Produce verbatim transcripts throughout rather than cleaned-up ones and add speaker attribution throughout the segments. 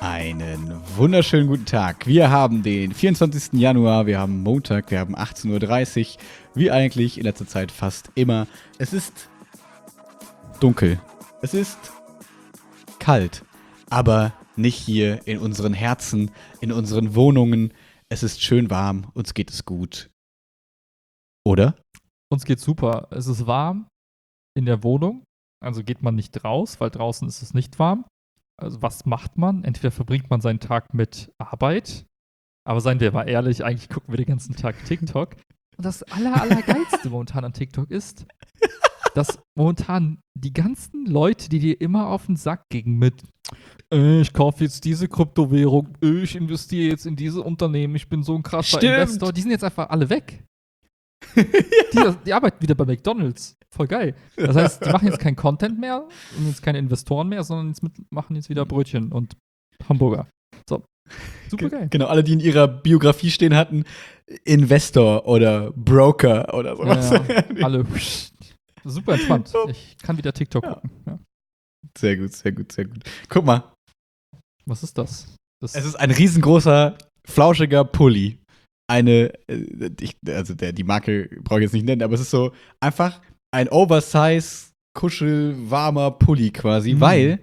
Speaker 1: Einen wunderschönen guten Tag. Wir haben den vierundzwanzigsten Januar, wir haben Montag, wir haben achtzehn Uhr dreißig, wie eigentlich in letzter Zeit fast immer. Es ist dunkel, es ist kalt, aber nicht hier in unseren Herzen, in unseren Wohnungen. Es ist schön warm, uns geht es gut. Oder?
Speaker 2: Uns geht's super. Es ist warm in der Wohnung, also geht man nicht raus, weil draußen ist es nicht warm. Also was macht man? Entweder verbringt man seinen Tag mit Arbeit, aber seien wir mal ehrlich, eigentlich gucken wir den ganzen Tag TikTok. Und das aller, allergeilste momentan an TikTok ist, dass momentan die ganzen Leute, die dir immer auf den Sack gingen mit äh, ich kaufe jetzt diese Kryptowährung, äh, ich investiere jetzt in diese Unternehmen, ich bin so ein krasser
Speaker 1: Stimmt.
Speaker 2: Investor, die sind jetzt einfach alle weg. die, die arbeiten wieder bei McDonald's. Voll geil. Das heißt, die machen jetzt keinen Content mehr und jetzt keine Investoren mehr, sondern jetzt mit, machen jetzt wieder Brötchen und Hamburger. So. Super geil.
Speaker 1: Genau, alle, die in ihrer Biografie stehen hatten, Investor oder Broker oder sowas.
Speaker 2: Ja, ja. Alle. Super entspannt. Ich kann wieder TikTok
Speaker 1: Ja.
Speaker 2: gucken. Ja.
Speaker 1: Sehr gut, sehr gut, sehr gut. Guck mal,
Speaker 2: Was ist das? das
Speaker 1: es ist ein riesengroßer, flauschiger Pulli. Eine, äh, ich, also der, die Marke brauche ich jetzt nicht nennen, aber es ist so einfach ein Oversize, kuschelwarmer Pulli quasi,
Speaker 2: Mhm.
Speaker 1: weil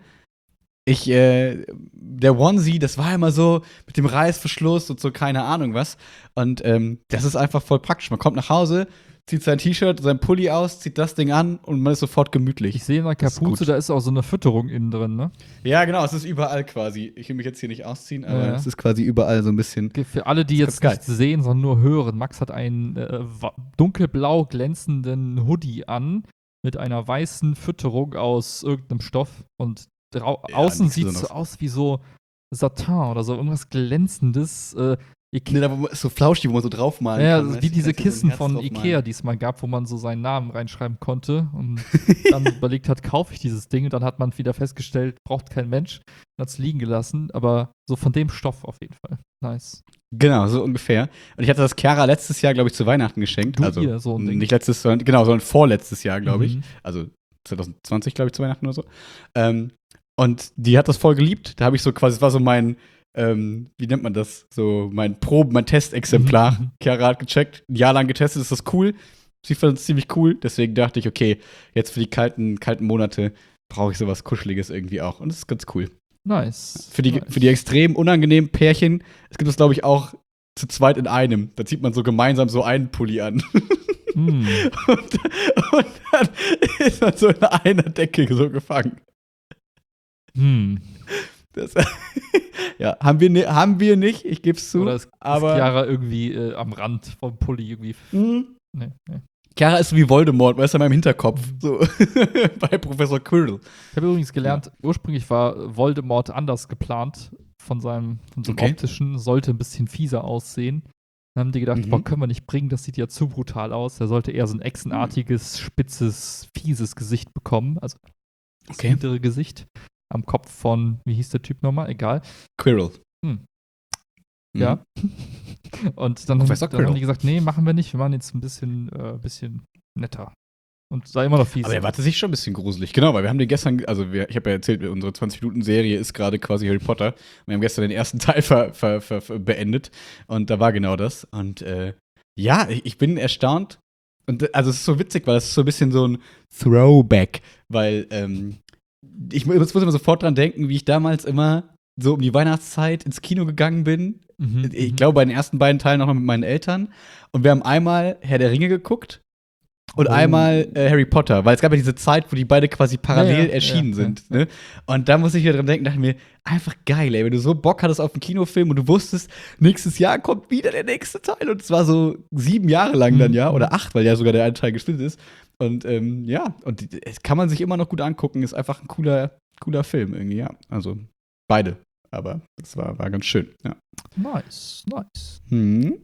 Speaker 1: ich, äh, der Onesie, das war immer so mit dem Reißverschluss und so, keine Ahnung was. Und ähm, das ist einfach voll praktisch. Man kommt nach Hause, zieht sein T-Shirt, sein Pulli aus, zieht das Ding an und man ist sofort gemütlich.
Speaker 2: Ich sehe in der
Speaker 1: Das ist
Speaker 2: Kapuze,
Speaker 1: gut.
Speaker 2: da ist auch so eine Fütterung innen drin, ne?
Speaker 1: Ja, genau, es ist überall quasi. Ich will mich jetzt hier nicht ausziehen, aber
Speaker 2: Ja.
Speaker 1: es ist quasi überall so ein bisschen.
Speaker 2: Für alle, die
Speaker 1: Das ist
Speaker 2: jetzt
Speaker 1: ganz
Speaker 2: nicht sehen, sondern nur hören, Max hat einen äh, wa- dunkelblau glänzenden Hoodie an mit einer weißen Fütterung aus irgendeinem Stoff und drau-
Speaker 1: Ja,
Speaker 2: außen
Speaker 1: nichts
Speaker 2: sieht es so
Speaker 1: Besonderes.
Speaker 2: aus wie so Satin oder so irgendwas glänzendes. Äh, ihr
Speaker 1: Nee, da wo man, ist so flauschig, wo man so draufmalen
Speaker 2: ja,
Speaker 1: kann.
Speaker 2: so
Speaker 1: weißt
Speaker 2: wie
Speaker 1: du?
Speaker 2: diese
Speaker 1: Kannst du so ein
Speaker 2: Kissen
Speaker 1: Herz
Speaker 2: von
Speaker 1: draufmalen.
Speaker 2: Ikea, die es mal gab, wo man so seinen Namen reinschreiben konnte und dann überlegt hat, kaufe ich dieses Ding und dann hat man wieder festgestellt, braucht kein Mensch, hat es liegen gelassen, aber so von dem Stoff auf jeden Fall. Nice.
Speaker 1: Genau, so ungefähr. Und ich hatte das Chiara letztes Jahr, glaube ich, zu Weihnachten geschenkt.
Speaker 2: Du
Speaker 1: also
Speaker 2: ihr so ein Ding.
Speaker 1: nicht letztes, sondern genau, sondern vorletztes Jahr, glaube ich.
Speaker 2: Mhm.
Speaker 1: Also zwanzig zwanzig, glaube ich, zu Weihnachten oder so. Ähm, und die hat das voll geliebt. Da habe ich so quasi, das war so mein, ähm, wie nennt man das? So mein Proben, mein Testexemplar.
Speaker 2: Mhm.
Speaker 1: Chiara hat gecheckt, ein Jahr lang getestet, ist das cool. Sie fand es ziemlich cool. Deswegen dachte ich, okay, jetzt für die kalten, kalten Monate brauche ich sowas Kuscheliges irgendwie auch. Und das ist ganz cool.
Speaker 2: Nice.
Speaker 1: Für die,
Speaker 2: nice.
Speaker 1: für die extrem unangenehmen Pärchen, es gibt es, glaube ich, auch zu zweit in einem. Da zieht man so gemeinsam so einen Pulli an.
Speaker 2: Mm.
Speaker 1: Und, und dann ist man so in einer Decke so gefangen.
Speaker 2: Hm.
Speaker 1: Das, ja, haben wir, ne, haben wir nicht, ich gebe es zu.
Speaker 2: Oder ist,
Speaker 1: aber
Speaker 2: ist Chiara irgendwie äh, am Rand vom Pulli irgendwie.
Speaker 1: Hm.
Speaker 2: Nee, nee.
Speaker 1: Chiara ist so wie Voldemort, weißt du, in meinem Hinterkopf. So. Bei Professor Quirrell.
Speaker 2: Ich habe übrigens gelernt, ursprünglich war Voldemort anders geplant von seinem, von seinem
Speaker 1: Okay.
Speaker 2: optischen, sollte ein bisschen fieser aussehen. Dann haben die gedacht,
Speaker 1: Mhm.
Speaker 2: boah, können wir nicht bringen, das sieht ja zu brutal aus. Er sollte eher so ein echsenartiges, spitzes, fieses Gesicht bekommen. Also das
Speaker 1: Okay.
Speaker 2: hintere Gesicht am Kopf von, wie hieß der Typ nochmal? Egal.
Speaker 1: Quirrell.
Speaker 2: Hm.
Speaker 1: Mhm.
Speaker 2: Ja. Und dann,
Speaker 1: Professor
Speaker 2: dann haben
Speaker 1: Quirrell.
Speaker 2: die gesagt, nee, machen wir nicht, wir machen jetzt ein bisschen, äh, bisschen netter. Und sah immer noch fies.
Speaker 1: Aber er warte sich schon ein bisschen gruselig. Genau, weil wir haben den gestern, also wir, ich habe ja erzählt, unsere zwanzig-Minuten-Serie ist gerade quasi Harry Potter. Wir haben gestern den ersten Teil ver, ver, ver, ver, beendet und da war genau das. Und äh, ja, ich, ich bin erstaunt. Und äh, also es ist so witzig, weil es ist so ein bisschen so ein Throwback, weil ähm, ich mu- muss immer sofort dran denken, wie ich damals immer so um die Weihnachtszeit ins Kino gegangen bin.
Speaker 2: Mhm,
Speaker 1: Ich
Speaker 2: mhm.
Speaker 1: glaube, bei den ersten beiden Teilen noch mal mit meinen Eltern. Und wir haben einmal Herr der Ringe geguckt und
Speaker 2: Oh.
Speaker 1: einmal äh, Harry Potter, weil es gab ja diese Zeit, wo die beide quasi parallel
Speaker 2: Ja, ja,
Speaker 1: erschienen
Speaker 2: ja,
Speaker 1: sind.
Speaker 2: ja.
Speaker 1: Ne? Und da muss ich wieder dran denken, dachte mir, einfach geil, ey, wenn du so Bock hattest auf einen Kinofilm und du wusstest, nächstes Jahr kommt wieder der nächste Teil. Und es war so sieben Jahre lang dann,
Speaker 2: Mhm.
Speaker 1: ja, oder acht, weil ja sogar der eine Teil gesplittet ist. Und ähm, ja, und die- es kann man sich immer noch gut angucken, ist einfach ein cooler, cooler Film irgendwie, ja. Also beide. Aber das war, war ganz schön, ja.
Speaker 2: Nice, nice.
Speaker 1: Hm.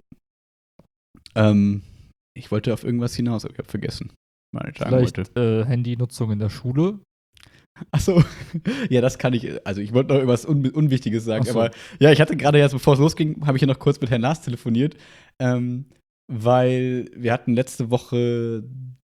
Speaker 1: Ähm, ich wollte auf irgendwas hinaus, aber ich habe vergessen, was ich sagen
Speaker 2: Vielleicht
Speaker 1: wollte.
Speaker 2: äh, Handynutzung in der Schule.
Speaker 1: Achso, ja, das kann ich. Also, ich wollte noch irgendwas Un Unwichtiges sagen,
Speaker 2: Ach so.
Speaker 1: aber ja, ich hatte gerade jetzt, bevor es losging, habe ich ja noch kurz mit Herrn Naas telefoniert, ähm, weil wir hatten letzte Woche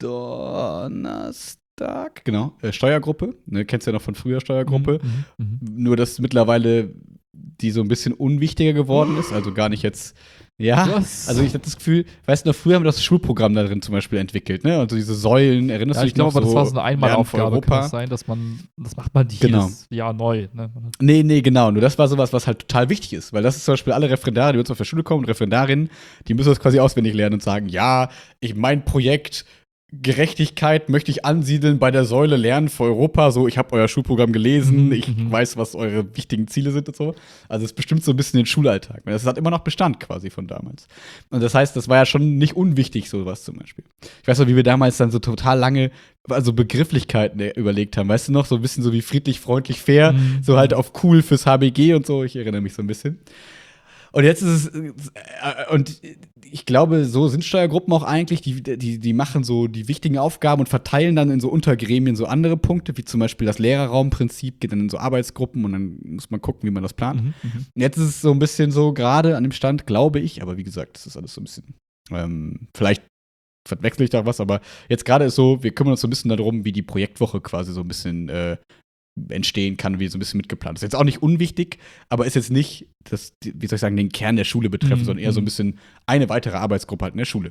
Speaker 1: Donnerstag, genau, äh, Steuergruppe. Ne, kennst du ja noch von früher Steuergruppe.
Speaker 2: Mhm, mhm, mhm.
Speaker 1: Nur, dass mittlerweile die so ein bisschen unwichtiger geworden ist. Also gar nicht jetzt. Ja,
Speaker 2: Was?
Speaker 1: also ich hatte das Gefühl, weißt du noch, früher haben wir das Schulprogramm da drin zum Beispiel entwickelt, ne? Also diese Säulen, erinnerst
Speaker 2: Ja,
Speaker 1: du
Speaker 2: ich
Speaker 1: dich noch?
Speaker 2: glaube, aber das
Speaker 1: so
Speaker 2: war so eine Einmalaufgabe,
Speaker 1: Lernen für
Speaker 2: kann
Speaker 1: Europa?
Speaker 2: das sein, dass man, das macht man nicht
Speaker 1: Genau.
Speaker 2: jedes Jahr neu. Ne? Man hat-
Speaker 1: Nee, nee, genau. Nur das war sowas, was halt total wichtig ist. Weil das ist zum Beispiel alle Referendare, die uns auf der Schule kommen, Referendarinnen, die müssen das quasi auswendig lernen und sagen, ja, ich mein Projekt Gerechtigkeit möchte ich ansiedeln bei der Säule Lernen für Europa. So, ich habe euer Schulprogramm gelesen,
Speaker 2: Mhm,
Speaker 1: ich
Speaker 2: mhm.
Speaker 1: weiß, was eure wichtigen Ziele sind und so. Also es bestimmt so ein bisschen den Schulalltag. Das hat immer noch Bestand quasi von damals. Und das heißt, das war ja schon nicht unwichtig, sowas zum Beispiel. Ich weiß noch, wie wir damals dann so total lange, also Begrifflichkeiten überlegt haben. Weißt du noch, so ein bisschen so wie friedlich, freundlich, fair,
Speaker 2: Mhm.
Speaker 1: so halt auf cool fürs H B G und so. Ich erinnere mich so ein bisschen. Und jetzt ist es, äh, und ich glaube, so sind Steuergruppen auch eigentlich, die, die, die machen so die wichtigen Aufgaben und verteilen dann in so Untergremien so andere Punkte, wie zum Beispiel das Lehrerraumprinzip, geht dann in so Arbeitsgruppen und dann muss man gucken, wie man das plant.
Speaker 2: Mhm, mhm.
Speaker 1: Jetzt ist es so ein bisschen so gerade an dem Stand, glaube ich, aber wie gesagt, das ist alles so ein bisschen, ähm, vielleicht verwechsel ich da was, aber jetzt gerade ist so, wir kümmern uns so ein bisschen darum, wie die Projektwoche quasi so ein bisschen äh, entstehen kann, wie so ein bisschen mitgeplant ist. Jetzt auch nicht unwichtig, aber ist jetzt nicht, das, wie soll ich sagen, den Kern der Schule betreffen,
Speaker 2: Mhm.
Speaker 1: sondern eher so ein bisschen eine weitere Arbeitsgruppe halt in der Schule.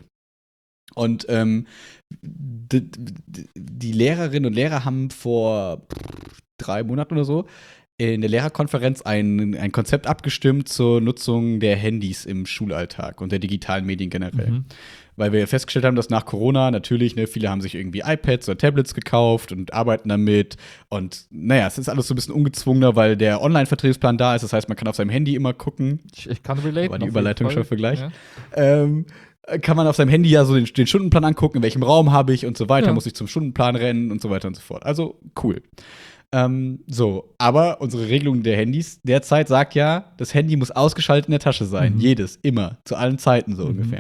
Speaker 1: Und ähm, d- d- die Lehrerinnen und Lehrer haben vor drei Monaten oder so in der Lehrerkonferenz ein, ein Konzept abgestimmt zur Nutzung der Handys im Schulalltag und der digitalen Medien generell.
Speaker 2: Mhm.
Speaker 1: Weil wir festgestellt haben, dass nach Corona natürlich, ne, viele haben sich irgendwie iPads oder Tablets gekauft und arbeiten damit. Und naja, es ist alles so ein bisschen ungezwungener, weil der Online-Vertriebsplan da ist. Das heißt, man kann auf seinem Handy immer gucken.
Speaker 2: Ich, ich kann relate.
Speaker 1: War die Überleitung schon für gleich?
Speaker 2: Ja.
Speaker 1: Ähm, kann man auf seinem Handy ja so den, den Stundenplan angucken, in welchem Raum habe ich und so weiter,
Speaker 2: Ja.
Speaker 1: muss ich zum Stundenplan rennen und so weiter und so fort. Also cool. Ähm, so, aber unsere Regelung der Handys derzeit sagt ja, das Handy muss ausgeschaltet in der Tasche sein.
Speaker 2: Mhm.
Speaker 1: Jedes, immer, zu allen Zeiten so
Speaker 2: Mhm.
Speaker 1: ungefähr.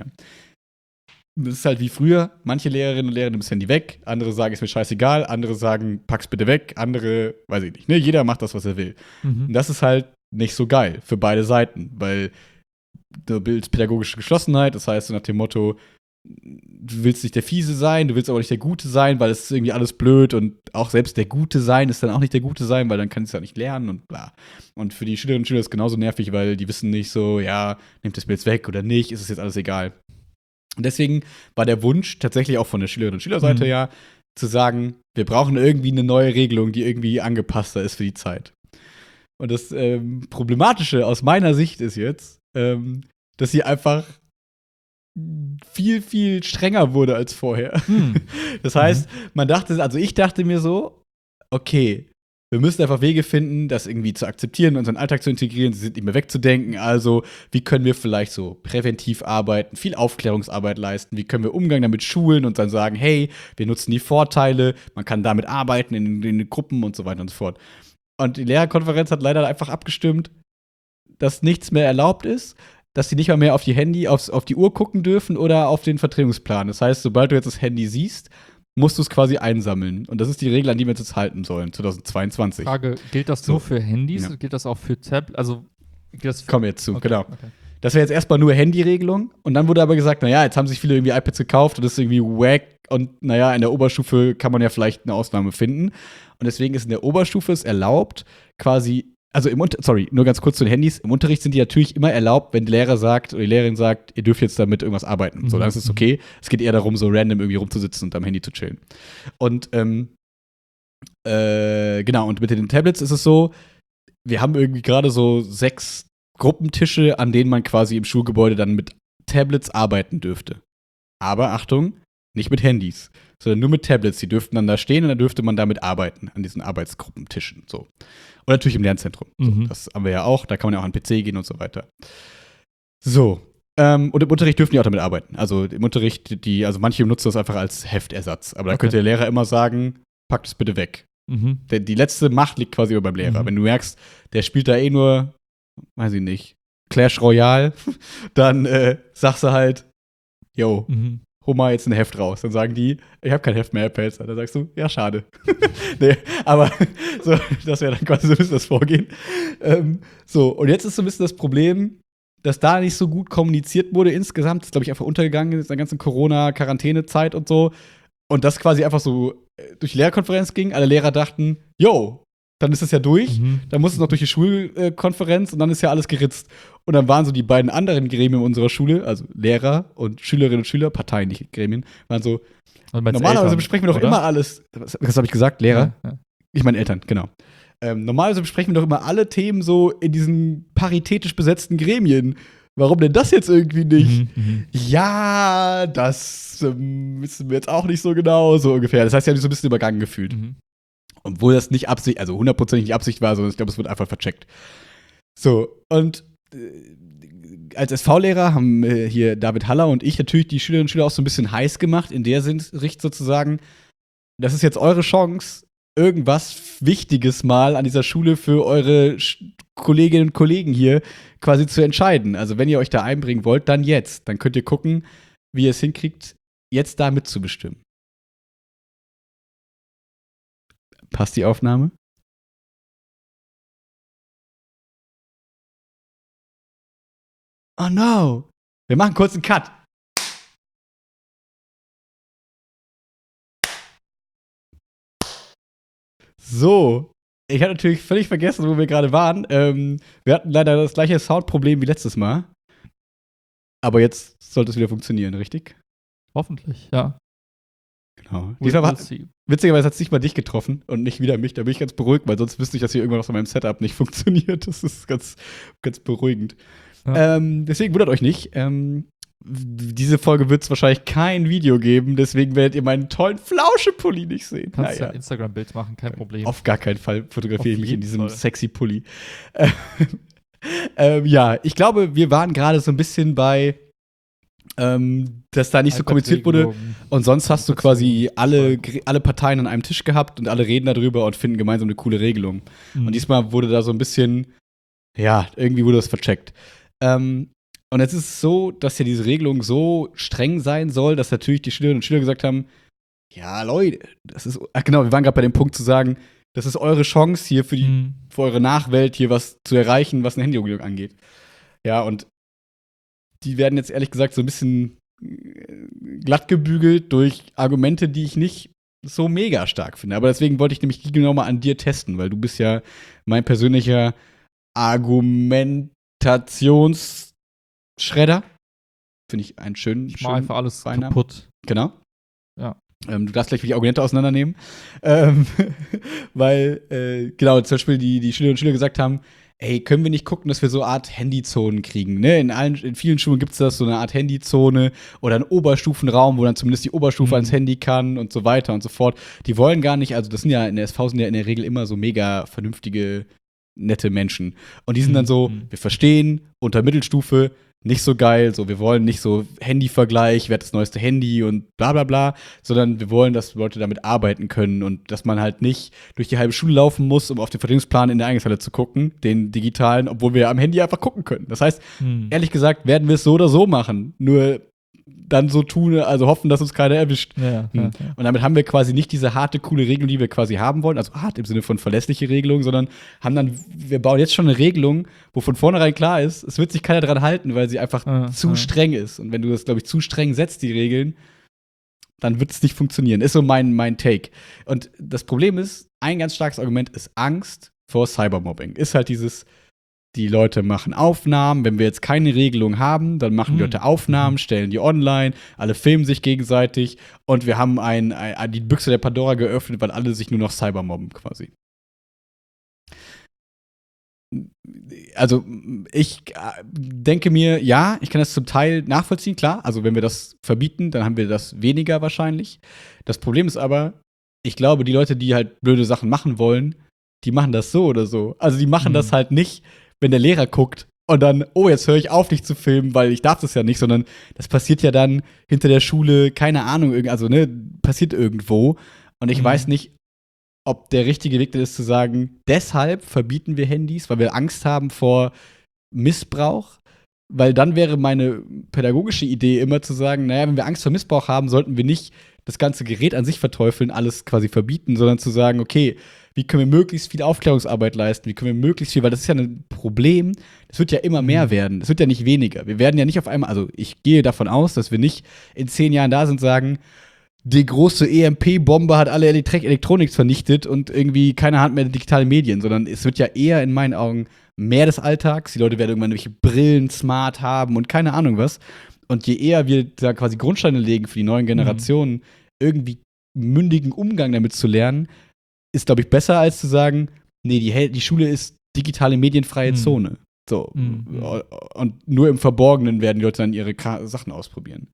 Speaker 1: Das ist halt wie früher. Manche Lehrerinnen und Lehrer nehmen das Handy weg, andere sagen, ist mir scheißegal, andere sagen, pack's bitte weg, andere, weiß ich nicht. Ne? Jeder macht das, was er will. Und
Speaker 2: Mhm.
Speaker 1: das ist halt nicht so geil für beide Seiten, weil du bildest pädagogische Geschlossenheit, das heißt so nach dem Motto, du willst nicht der Fiese sein, du willst aber nicht der Gute sein, weil es ist irgendwie alles blöd und auch selbst der Gute sein ist dann auch nicht der Gute sein, weil dann kannst du ja nicht lernen und bla. Und für die Schülerinnen und Schüler ist es genauso nervig, weil die wissen nicht so, ja, nimmt das mir jetzt weg oder nicht, ist es jetzt alles egal. Und deswegen war der Wunsch tatsächlich auch von der Schülerinnen und Schülerseite
Speaker 2: Mhm.
Speaker 1: ja, zu sagen, wir brauchen irgendwie eine neue Regelung, die irgendwie angepasster ist für die Zeit. Und das ähm, Problematische aus meiner Sicht ist jetzt, ähm, dass sie einfach viel, viel strenger wurde als vorher.
Speaker 2: Hm.
Speaker 1: Das heißt, man dachte, also ich dachte mir so, okay, wir müssen einfach Wege finden, das irgendwie zu akzeptieren, in unseren Alltag zu integrieren, sie sind nicht mehr wegzudenken. Also, wie können wir vielleicht so präventiv arbeiten, viel Aufklärungsarbeit leisten, wie können wir Umgang damit schulen und dann sagen, hey, wir nutzen die Vorteile, man kann damit arbeiten in, in den Gruppen und so weiter und so fort. Und die Lehrerkonferenz hat leider einfach abgestimmt, dass nichts mehr erlaubt ist, dass sie nicht mal mehr auf die Handy, aufs, auf die Uhr gucken dürfen oder auf den Vertretungsplan. Das heißt, sobald du jetzt das Handy siehst, musst du es quasi einsammeln. Und das ist die Regel, an die wir uns jetzt halten sollen, zweitausendzweiundzwanzig.
Speaker 2: Frage, gilt das
Speaker 1: So.
Speaker 2: nur für Handys?
Speaker 1: Ja.
Speaker 2: Gilt das auch für Tablet? Also, gilt das für
Speaker 1: Kommen wir jetzt zu,
Speaker 2: Okay,
Speaker 1: genau.
Speaker 2: okay.
Speaker 1: Das wäre jetzt erstmal nur Handyregelung. Und dann wurde aber gesagt, naja, jetzt haben sich viele irgendwie iPads gekauft und das ist irgendwie wack. Und naja, in der Oberstufe kann man ja vielleicht eine Ausnahme finden. Und deswegen ist in der Oberstufe es erlaubt, quasi, also im Unter sorry, nur ganz kurz zu den Handys. Im Unterricht sind die natürlich immer erlaubt, wenn der Lehrer sagt oder die Lehrerin sagt, ihr dürft jetzt damit irgendwas arbeiten.
Speaker 2: Mhm.
Speaker 1: So, dann ist es okay. Es geht eher darum, so random irgendwie rumzusitzen und am Handy zu chillen. Und ähm, äh, genau, und mit den Tablets ist es so, wir haben irgendwie gerade so sechs Gruppentische, an denen man quasi im Schulgebäude dann mit Tablets arbeiten dürfte. Aber Achtung, nicht mit Handys, sondern nur mit Tablets. Die dürften dann da stehen und dann dürfte man damit arbeiten, an diesen Arbeitsgruppentischen. So. Und natürlich im Lernzentrum.
Speaker 2: Mhm.
Speaker 1: So, das haben wir ja auch, da kann man ja auch an den P C gehen und so weiter. So. Ähm, und im Unterricht dürfen die auch damit arbeiten. Also im Unterricht, die, also manche nutzen das einfach als Heftersatz. Aber da
Speaker 2: Okay.
Speaker 1: könnte der Lehrer immer sagen, packt es bitte weg.
Speaker 2: Mhm.
Speaker 1: Der, die letzte Macht liegt quasi über beim Lehrer.
Speaker 2: Mhm.
Speaker 1: Wenn du merkst, der spielt da eh nur, weiß ich nicht, Clash Royale, dann äh, sagst du halt, yo,
Speaker 2: Mhm.
Speaker 1: hol mal jetzt ein Heft raus. Dann sagen die, ich habe kein Heft mehr, Pelzer. Dann sagst du, ja, schade. Nee, aber so, das wäre dann quasi so ein bisschen das Vorgehen. Ähm, so, und jetzt ist so ein bisschen das Problem, dass da nicht so gut kommuniziert wurde insgesamt. Das ist, glaube ich, einfach untergegangen in der ganzen Corona-Quarantänezeit und so. Und das quasi einfach so äh, durch die Lehrerkonferenz ging. Alle Lehrer dachten, yo, dann ist es ja durch.
Speaker 2: Mhm.
Speaker 1: Dann muss es noch durch die Schulkonferenz und dann ist ja alles geritzt. Und dann waren so die beiden anderen Gremien unserer Schule, also Lehrer und Schülerinnen und Schüler, Parteien, nicht Gremien, waren so,
Speaker 2: Und meinst
Speaker 1: normalerweise
Speaker 2: Eltern,
Speaker 1: besprechen wir doch
Speaker 2: oder?
Speaker 1: immer alles. Was, was habe ich gesagt? Lehrer?
Speaker 2: Ja, ja.
Speaker 1: Ich meine Eltern, genau. Ähm, normalerweise besprechen wir doch immer alle Themen so in diesen paritätisch besetzten Gremien. Warum denn das jetzt irgendwie nicht?
Speaker 2: Mhm, mhm.
Speaker 1: Ja, das ähm, wissen wir jetzt auch nicht so genau, so ungefähr. Das heißt, ja, so ein bisschen übergangen gefühlt.
Speaker 2: Mhm.
Speaker 1: Obwohl das nicht Absicht, also hundertprozentig nicht Absicht war, sondern ich glaube, es wird einfach vercheckt. So, und äh, als S V-Lehrer haben äh, hier David Haller und ich natürlich die Schülerinnen und Schüler auch so ein bisschen heiß gemacht, in der Hinsicht sozusagen, das ist jetzt eure Chance, irgendwas Wichtiges mal an dieser Schule für eure Sch- Kolleginnen und Kollegen hier quasi zu entscheiden. Also wenn ihr euch da einbringen wollt, dann jetzt. Dann könnt ihr gucken, wie ihr es hinkriegt, jetzt da mitzubestimmen. Passt die Aufnahme? Oh no! Wir machen kurz einen Cut. So, ich hatte natürlich völlig vergessen, wo wir gerade waren. Ähm, wir hatten leider das gleiche Soundproblem wie letztes Mal. Aber jetzt sollte es wieder funktionieren, richtig?
Speaker 2: Hoffentlich, ja.
Speaker 1: Genau.
Speaker 2: We'll-
Speaker 1: Diesmal war,
Speaker 2: we'll see.
Speaker 1: witzigerweise hat es nicht mal dich getroffen und nicht wieder mich. Da bin ich ganz beruhigt, weil sonst wüsste ich, dass hier irgendwas an meinem Setup nicht funktioniert. Das ist ganz, ganz beruhigend.
Speaker 2: Ja.
Speaker 1: Ähm, deswegen wundert euch nicht. Ähm, w- diese Folge wird es wahrscheinlich kein Video geben, deswegen werdet ihr meinen tollen Flauschepulli nicht sehen.
Speaker 2: Kannst ja
Speaker 1: Naja.
Speaker 2: ein Instagram-Bild machen, kein Problem.
Speaker 1: Auf gar keinen Fall fotografiere ich
Speaker 2: Auf
Speaker 1: mich in
Speaker 2: jeden
Speaker 1: diesem
Speaker 2: Fall.
Speaker 1: sexy Pulli. Ähm, ähm, ja, ich glaube, wir waren gerade so ein bisschen bei, ähm, dass da nicht so kommuniziert wurde.
Speaker 2: iPad-Regelung.
Speaker 1: Und sonst hast du
Speaker 2: Beziehung,
Speaker 1: quasi alle,
Speaker 2: Beschreibung.
Speaker 1: Gre- alle Parteien an einem Tisch gehabt und alle reden darüber und finden gemeinsam eine coole Regelung.
Speaker 2: Mhm.
Speaker 1: Und diesmal wurde da so ein bisschen, ja, irgendwie wurde das vercheckt. Ähm, und jetzt ist es so, dass ja diese Regelung so streng sein soll, dass natürlich die Schülerinnen und Schüler gesagt haben, ja, Leute, das ist, ach genau, wir waren gerade bei dem Punkt zu sagen, das ist eure Chance hier für die,
Speaker 2: Mhm.
Speaker 1: für eure Nachwelt hier was zu erreichen, was eine Handyregelung angeht. Ja, und die werden jetzt ehrlich gesagt so ein bisschen äh, glatt gebügelt durch Argumente, die ich nicht so mega stark finde. Aber deswegen wollte ich nämlich die genau mal an dir testen, weil du bist ja mein persönlicher Argumentationsschredder. Finde ich einen schönen,
Speaker 2: Ich mache
Speaker 1: schönen
Speaker 2: einfach alles
Speaker 1: Beinamen.
Speaker 2: kaputt.
Speaker 1: Genau.
Speaker 2: Ja.
Speaker 1: Ähm, du darfst gleich die Argumente auseinandernehmen. Ähm, weil, äh, genau, zum Beispiel die, die Schülerinnen und Schüler gesagt haben, ey, können wir nicht gucken, dass wir so eine Art Handyzonen kriegen, ne? In allen, in vielen Schulen gibt es das, so eine Art Handyzone oder einen Oberstufenraum, wo dann zumindest die Oberstufe
Speaker 2: Mhm.
Speaker 1: ans Handy kann und so weiter und so fort. Die wollen gar nicht, also das sind ja in der S V sind ja in der Regel immer so mega vernünftige, nette Menschen. Und die sind dann so,
Speaker 2: Mhm.
Speaker 1: wir verstehen, unter Mittelstufe, nicht so geil, so wir wollen nicht so Handyvergleich, wer hat das neueste Handy und bla bla bla, sondern wir wollen, dass Leute damit arbeiten können und dass man halt nicht durch die halbe Schule laufen muss, um auf den Vertretungsplan in der Eingangshalle zu gucken, den digitalen, obwohl wir am Handy einfach gucken können. Das heißt,
Speaker 2: Mhm.
Speaker 1: ehrlich gesagt, werden wir es so oder so machen, nur dann so tun, also hoffen, dass uns keiner erwischt.
Speaker 2: Ja, ja,
Speaker 1: Hm.
Speaker 2: ja.
Speaker 1: Und damit haben wir quasi nicht diese harte, coole Regelung, die wir quasi haben wollen, also hart im Sinne von verlässliche Regelung, sondern haben dann, wir bauen jetzt schon eine Regelung, wo von vornherein klar ist, es wird sich keiner dran halten, weil sie einfach
Speaker 2: Ah,
Speaker 1: zu
Speaker 2: ah.
Speaker 1: streng ist. Und wenn du das, glaube ich, zu streng setzt, die Regeln, dann wird es nicht funktionieren. Ist so mein, mein Take. Und das Problem ist, ein ganz starkes Argument ist Angst vor Cybermobbing. Ist halt dieses, die Leute machen Aufnahmen. Wenn wir jetzt keine Regelung haben, dann machen die
Speaker 2: Mhm.
Speaker 1: Leute Aufnahmen, stellen die online, alle filmen sich gegenseitig und wir haben ein, ein, die Büchse der Pandora geöffnet, weil alle sich nur noch cybermobben quasi. Also ich äh, denke mir, ja, ich kann das zum Teil nachvollziehen, klar. Also wenn wir das verbieten, dann haben wir das weniger wahrscheinlich. Das Problem ist aber, ich glaube, die Leute, die halt blöde Sachen machen wollen, die machen das so oder so. Also die machen
Speaker 2: Mhm.
Speaker 1: das halt nicht, wenn der Lehrer guckt und dann, oh, jetzt höre ich auf, dich zu filmen, weil ich darf das ja nicht, sondern das passiert ja dann hinter der Schule, keine Ahnung, irg- also ne, passiert irgendwo. Und ich
Speaker 2: Mhm.
Speaker 1: weiß nicht, ob der richtige Weg ist zu sagen, deshalb verbieten wir Handys, weil wir Angst haben vor Missbrauch. Weil dann wäre meine pädagogische Idee immer zu sagen, naja, wenn wir Angst vor Missbrauch haben, sollten wir nicht das ganze Gerät an sich verteufeln, alles quasi verbieten, sondern zu sagen, okay, wie können wir möglichst viel Aufklärungsarbeit leisten, wie können wir möglichst viel, weil das ist ja ein Problem, das wird ja immer mehr
Speaker 2: Mhm.
Speaker 1: werden, es wird ja nicht weniger. Wir werden ja nicht auf einmal, also ich gehe davon aus, dass wir nicht in zehn Jahren da sind und sagen, die große E M P-Bombe hat alle Elektrik Elektronik vernichtet und irgendwie keiner hat mehr digitale Medien, sondern es wird ja eher in meinen Augen mehr des Alltags. Die Leute werden irgendwann welche Brillen smart haben und keine Ahnung was. Und je eher wir da quasi Grundsteine legen für die neuen Generationen, mhm. irgendwie mündigen Umgang damit zu lernen, ist, glaube ich, besser, als zu sagen, nee, die, die Schule ist digitale medienfreie mhm. Zone. So. Mhm. Und nur im Verborgenen werden die Leute dann ihre Sachen ausprobieren.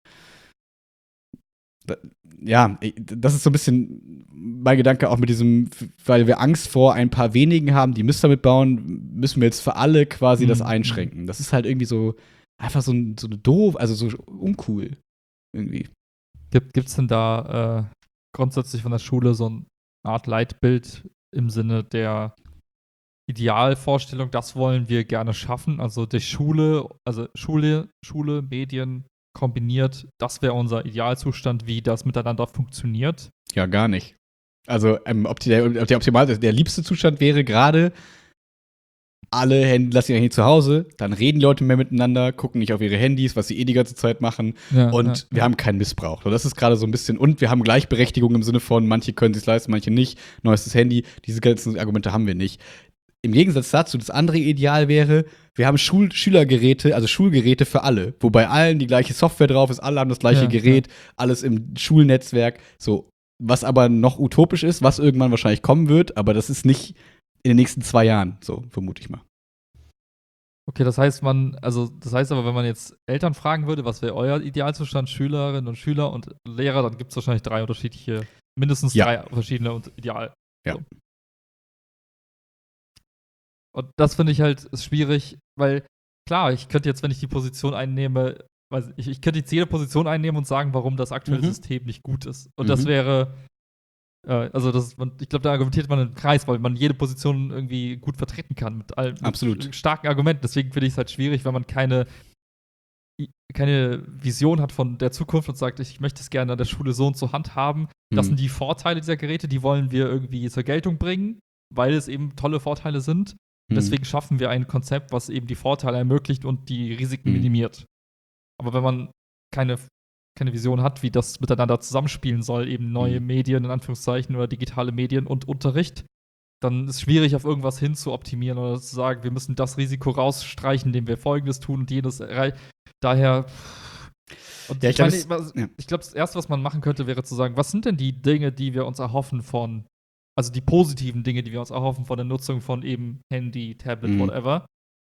Speaker 1: Ja, das ist so ein bisschen mein Gedanke auch mit diesem, weil wir Angst vor ein paar wenigen haben, die Mist damit bauen, müssen wir jetzt für alle quasi mhm. das einschränken. Das ist halt irgendwie so einfach so, so doof, also so uncool irgendwie.
Speaker 2: Gibt es denn da äh, grundsätzlich von der Schule so eine Art Leitbild im Sinne der Idealvorstellung, das wollen wir gerne schaffen? Also die Schule, also Schule, Schule, Medien kombiniert, das wäre unser Idealzustand, wie das miteinander funktioniert?
Speaker 1: Ja, gar nicht. Also ähm, ob die, der, der optimal, der liebste Zustand wäre gerade, alle Handy lassen ihr Handy zu Hause, dann reden die Leute mehr miteinander, gucken nicht auf ihre Handys, was sie eh die ganze Zeit machen ja, und ja, wir ja. haben keinen Missbrauch. Das ist gerade so ein bisschen, und wir haben Gleichberechtigung im Sinne von, manche können es leisten, manche nicht, neuestes Handy, diese ganzen Argumente haben wir nicht. Im Gegensatz dazu, das andere Ideal wäre, wir haben Schul- Schülergeräte, also Schulgeräte für alle, wo bei allen die gleiche Software drauf ist, alle haben das gleiche ja, Gerät, ja. alles im Schulnetzwerk, so. Was aber noch utopisch ist, was irgendwann wahrscheinlich kommen wird, aber das ist nicht in den nächsten zwei Jahren, so vermute ich mal.
Speaker 2: Okay, das heißt, man, also das heißt aber, wenn man jetzt Eltern fragen würde, was wäre euer Idealzustand, Schülerinnen und Schüler und Lehrer, dann gibt es wahrscheinlich drei unterschiedliche, mindestens ja. drei verschiedene Ideal.
Speaker 1: Ja.
Speaker 2: So. Und das finde ich halt ist schwierig, weil klar, ich könnte jetzt, wenn ich die Position einnehme, weiß ich, ich könnte jetzt jede Position einnehmen und sagen, warum das aktuelle mhm. System nicht gut ist. Und mhm. das wäre, äh, also das, man, ich glaube, da argumentiert man im Kreis, weil man jede Position irgendwie gut vertreten kann mit, all, mit
Speaker 1: Absolut.
Speaker 2: starken Argumenten. Deswegen finde ich es halt schwierig, wenn man keine, keine Vision hat von der Zukunft und sagt, ich möchte es gerne an der Schule so und so handhaben. Mhm. Das sind die Vorteile dieser Geräte, die wollen wir irgendwie zur Geltung bringen, weil es eben tolle Vorteile sind. Und deswegen schaffen wir ein Konzept, was eben die Vorteile ermöglicht und die Risiken mhm. minimiert. Aber wenn man keine, keine Vision hat, wie das miteinander zusammenspielen soll, eben neue mhm. Medien in Anführungszeichen oder digitale Medien und Unterricht, dann ist es schwierig, auf irgendwas hin zu optimieren oder zu sagen, wir müssen das Risiko rausstreichen, indem wir Folgendes tun und jenes erreichen. Daher und
Speaker 1: ja, ich glaube,
Speaker 2: ich, was, ja. ich glaube, das Erste, was man machen könnte, wäre zu sagen, was sind denn die Dinge, die wir uns erhoffen von Also die positiven Dinge, die wir uns erhoffen von der Nutzung von eben Handy, Tablet, mhm. whatever.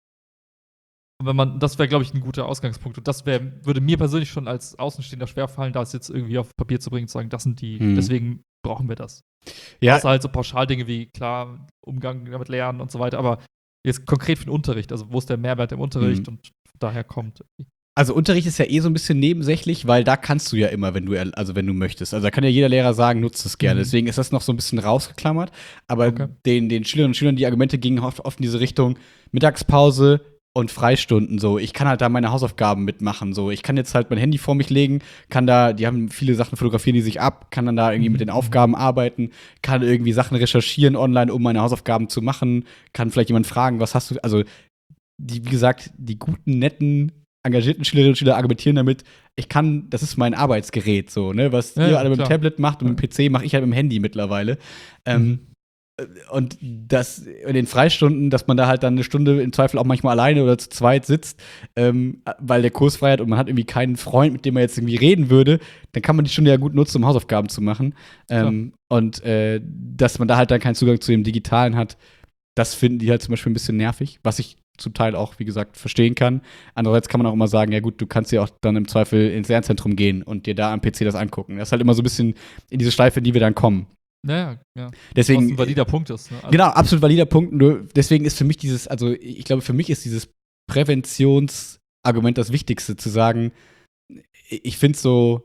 Speaker 2: Und wenn man, das wäre, glaube ich, ein guter Ausgangspunkt. Und das wär, würde mir persönlich schon als Außenstehender schwerfallen, das jetzt irgendwie auf Papier zu bringen, zu sagen, das sind die, mhm. deswegen brauchen wir das. Ja. Außer halt so Pauschaldinge wie, klar, Umgang damit Lernen und so weiter. Aber jetzt konkret für den Unterricht, also wo ist der Mehrwert im Unterricht mhm. und daher kommt.
Speaker 1: Also Unterricht ist ja eh so ein bisschen nebensächlich, weil da kannst du ja immer, wenn du, also wenn du möchtest. Also da kann ja jeder Lehrer sagen, nutzt es gerne. Mhm. Deswegen ist das noch so ein bisschen rausgeklammert. Aber okay. den, den Schülerinnen und Schülern, die Argumente gingen oft, oft in diese Richtung Mittagspause und Freistunden. So, ich kann halt da meine Hausaufgaben mitmachen. So, ich kann jetzt halt mein Handy vor mich legen, kann da, die haben viele Sachen, fotografieren die sich ab, kann dann da irgendwie mhm. mit den Aufgaben arbeiten, kann irgendwie Sachen recherchieren online, um meine Hausaufgaben zu machen, kann vielleicht jemand fragen, was hast du, also die, wie gesagt, die guten, netten engagierten Schülerinnen und Schüler argumentieren damit, ich kann, das ist mein Arbeitsgerät, so, ne, was ja, ihr alle mit dem Tablet macht und mit dem P C mache ich halt mit dem Handy mittlerweile. Ähm, mhm. Und das in den Freistunden, dass man da halt dann eine Stunde im Zweifel auch manchmal alleine oder zu zweit sitzt, ähm, weil der Kurs frei hat und man hat irgendwie keinen Freund, mit dem man jetzt irgendwie reden würde, dann kann man die Stunde ja gut nutzen, um Hausaufgaben zu machen. Ähm, und äh, dass man da halt dann keinen Zugang zu dem Digitalen hat, das finden die halt zum Beispiel ein bisschen nervig, was ich zum Teil auch, wie gesagt, verstehen kann. Andererseits kann man auch immer sagen, ja gut, du kannst ja auch dann im Zweifel ins Lernzentrum gehen und dir da am P C das angucken. Das ist halt immer so ein bisschen in diese Schleife, in die wir dann kommen.
Speaker 2: Ja, ja.
Speaker 1: Deswegen,
Speaker 2: was ein valider Punkt ist. Ne? Also
Speaker 1: genau, absolut valider Punkt. Nur deswegen ist für mich dieses, also ich glaube, für mich ist dieses Präventionsargument das Wichtigste, zu sagen, ich finde es so,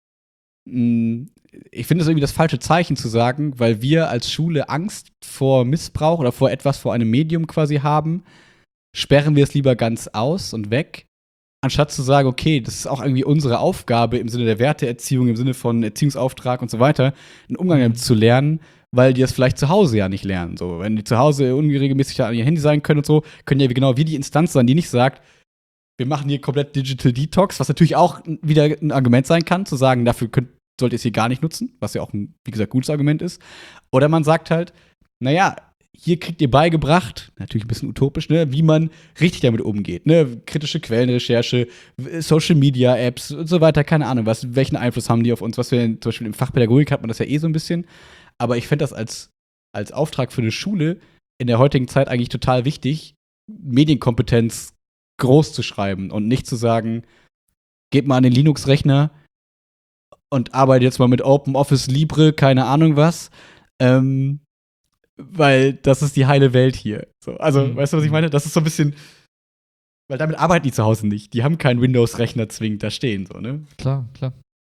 Speaker 1: mh, ich finde es irgendwie das falsche Zeichen zu sagen, weil wir als Schule Angst vor Missbrauch oder vor etwas, vor einem Medium quasi haben, sperren wir es lieber ganz aus und weg, anstatt zu sagen, okay, das ist auch irgendwie unsere Aufgabe im Sinne der Werteerziehung, im Sinne von Erziehungsauftrag und so weiter, einen Umgang damit zu lernen, weil die das vielleicht zu Hause ja nicht lernen. So, wenn die zu Hause unregelmäßig an ihr Handy sein können und so, können ja genau wie die Instanz sein, die nicht sagt, wir machen hier komplett Digital Detox, was natürlich auch wieder ein Argument sein kann, zu sagen, dafür könnt, sollt ihr es hier gar nicht nutzen, was ja auch ein, wie gesagt, gutes Argument ist. Oder man sagt halt, naja, hier kriegt ihr beigebracht, natürlich ein bisschen utopisch, ne, wie man richtig damit umgeht. Ne? Kritische Quellenrecherche, Social-Media-Apps und so weiter, keine Ahnung, was, welchen Einfluss haben die auf uns, was wir zum Beispiel im Fach Pädagogik hat man das ja eh so ein bisschen. Aber ich fände das als, als Auftrag für eine Schule in der heutigen Zeit eigentlich total wichtig, Medienkompetenz groß zu schreiben und nicht zu sagen, geht mal an den Linux-Rechner und arbeitet jetzt mal mit OpenOffice Libre, keine Ahnung was. Ähm, weil das ist die heile Welt hier. So, also, mhm. weißt du, was ich meine? Das ist so ein bisschen, weil damit arbeiten die zu Hause nicht. Die haben keinen Windows-Rechner zwingend da stehen, so, ne?
Speaker 2: Klar, klar.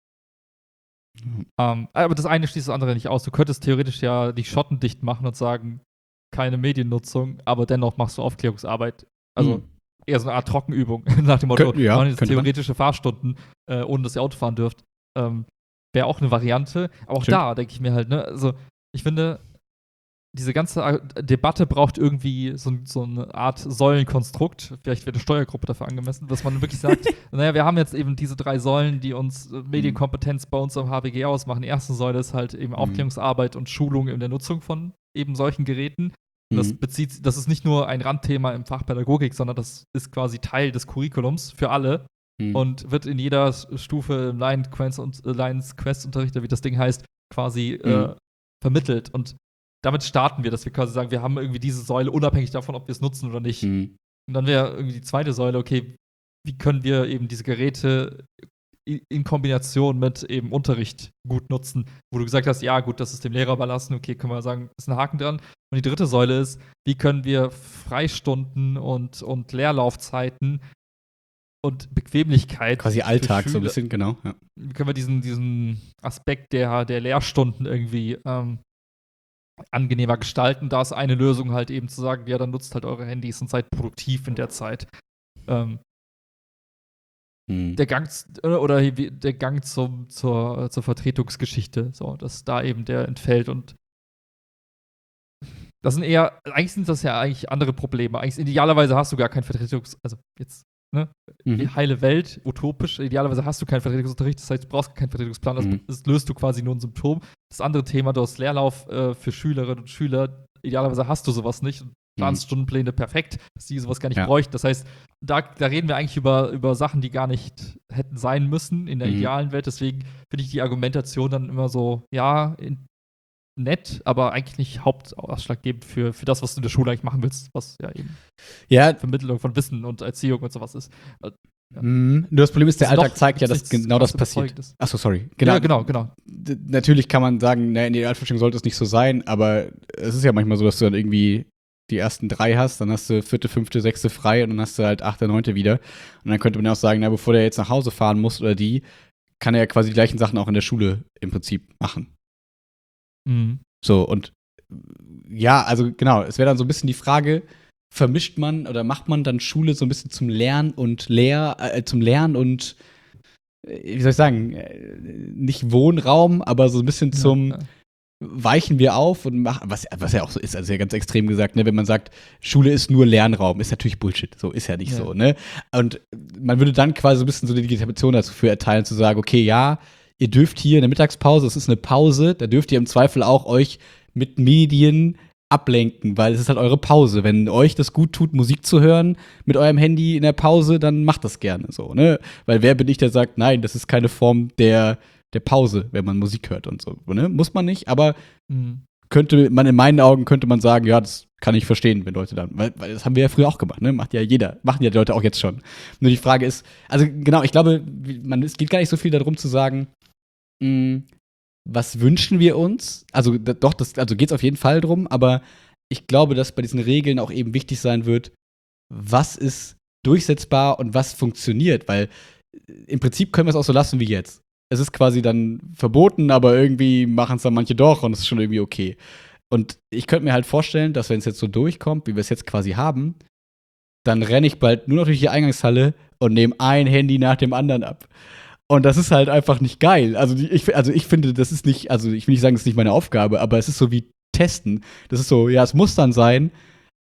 Speaker 2: Mhm. Um, aber das eine schließt das andere nicht aus. Du könntest theoretisch ja die Schotten dicht machen und sagen, keine Mediennutzung, aber dennoch machst du Aufklärungsarbeit. Also mhm. eher so eine Art Trockenübung nach dem Motto,
Speaker 1: Kön- ja,
Speaker 2: machen jetzt theoretische man. Fahrstunden, äh, ohne dass ihr Auto fahren dürft. Ähm, Wäre auch eine Variante. Aber auch Stimmt. da denke ich mir halt, ne, also ich finde, diese ganze Debatte braucht irgendwie so, so eine Art Säulenkonstrukt. Vielleicht wird eine Steuergruppe dafür angemessen, dass man wirklich sagt, naja, wir haben jetzt eben diese drei Säulen, die uns Medienkompetenz bei uns am H B G ausmachen. Die erste Säule ist halt eben Aufklärungsarbeit und Schulung in der Nutzung von eben solchen Geräten. Und das bezieht, das ist nicht nur ein Randthema im Fach Pädagogik, sondern das ist quasi Teil des Curriculums für alle mhm. und wird in jeder Stufe im Lions Quest und äh, Lions Quest Unterricht, wie das Ding heißt, quasi mhm. äh, vermittelt. Und damit starten wir, dass wir quasi sagen, wir haben irgendwie diese Säule, unabhängig davon, ob wir es nutzen oder nicht. Mhm. Und dann wäre irgendwie die zweite Säule, okay, wie können wir eben diese Geräte in Kombination mit eben Unterricht gut nutzen, wo du gesagt hast, ja gut, das ist dem Lehrer überlassen, okay, können wir sagen, ist ein Haken dran. Und die dritte Säule ist, wie können wir Freistunden und, und Leerlaufzeiten und Bequemlichkeit
Speaker 1: quasi Alltag Schüler, so ein bisschen, genau. Ja.
Speaker 2: Wie können wir diesen, diesen Aspekt der, der Lehrstunden irgendwie ähm, angenehmer gestalten? Da ist eine Lösung halt eben zu sagen, ja, dann nutzt halt eure Handys und seid produktiv in der Zeit. Ähm, Der Gang oder der Gang zum, zur, zur Vertretungsgeschichte, so, dass da eben der entfällt und das sind eher, eigentlich sind das ja eigentlich andere Probleme. Eigentlich idealerweise hast du gar kein Vertretungs, also jetzt, ne, mhm. heile Welt, utopisch, idealerweise hast du keinen Vertretungsunterricht, das heißt, du brauchst keinen Vertretungsplan, das, mhm. das löst du quasi nur ein Symptom. Das andere Thema, du hast Leerlauf äh, für Schülerinnen und Schüler, idealerweise hast du sowas nicht. Planst Stundenpläne perfekt, dass die sowas gar nicht ja. bräuchten. Das heißt, da, da reden wir eigentlich über, über Sachen, die gar nicht hätten sein müssen in der mhm. idealen Welt. Deswegen finde ich die Argumentation dann immer so, ja, in, nett, aber eigentlich nicht hauptausschlaggebend für, für das, was du in der Schule eigentlich machen willst, was ja eben
Speaker 1: ja.
Speaker 2: Vermittlung von Wissen und Erziehung und sowas ist. Ja.
Speaker 1: Mhm. Nur das Problem ist, der das Alltag doch, zeigt ja, dass genau das passiert. Achso, sorry. Genau.
Speaker 2: Ja, genau, genau.
Speaker 1: D- natürlich kann man sagen, naja, in der Idealvorstellung sollte es nicht so sein, aber es ist ja manchmal so, dass du dann irgendwie die ersten drei hast, dann hast du vierte, fünfte, sechste frei und dann hast du halt achte, neunte wieder. Und dann könnte man ja auch sagen, na, bevor der jetzt nach Hause fahren muss oder die, kann er ja quasi die gleichen Sachen auch in der Schule im Prinzip machen.
Speaker 2: Mhm.
Speaker 1: So, und ja, also genau, es wäre dann so ein bisschen die Frage, vermischt man oder macht man dann Schule so ein bisschen zum Lernen und Lehr, äh, zum Lernen und, äh, wie soll ich sagen, äh, nicht Wohnraum, aber so ein bisschen zum ja, ja. weichen wir auf und machen, was, was ja auch so ist, also ja ganz extrem gesagt, ne, wenn man sagt, Schule ist nur Lernraum, ist natürlich Bullshit, so ist ja nicht ja. so, ne? Und man würde dann quasi so ein bisschen so die Legitimation dafür erteilen, zu sagen, okay, ja, ihr dürft hier in der Mittagspause, es ist eine Pause, da dürft ihr im Zweifel auch euch mit Medien ablenken, weil es ist halt eure Pause. Wenn euch das gut tut, Musik zu hören mit eurem Handy in der Pause, dann macht das gerne so, ne? Weil wer bin ich, der sagt, nein, das ist keine Form der der Pause, wenn man Musik hört und so, ne? Muss man nicht, aber mhm. könnte man in meinen Augen könnte man sagen, ja, das kann ich verstehen, wenn Leute dann, weil, weil das haben wir ja früher auch gemacht, ne? Macht ja jeder, machen ja die Leute auch jetzt schon. Nur die Frage ist, also genau, ich glaube, man, es geht gar nicht so viel darum zu sagen, mh, was wünschen wir uns? Also da, doch, das, also geht es auf jeden Fall drum, aber ich glaube, dass bei diesen Regeln auch eben wichtig sein wird, was ist durchsetzbar und was funktioniert, weil im Prinzip können wir es auch so lassen wie jetzt. Es ist quasi dann verboten, aber irgendwie machen es dann manche doch und es ist schon irgendwie okay. Und ich könnte mir halt vorstellen, dass wenn es jetzt so durchkommt, wie wir es jetzt quasi haben, dann renne ich bald nur noch durch die Eingangshalle und nehme ein Handy nach dem anderen ab. Und das ist halt einfach nicht geil. Also ich, also ich finde, das ist nicht, also ich will nicht sagen, das ist nicht meine Aufgabe, aber es ist so wie Testen. Das ist so, ja, es muss dann sein,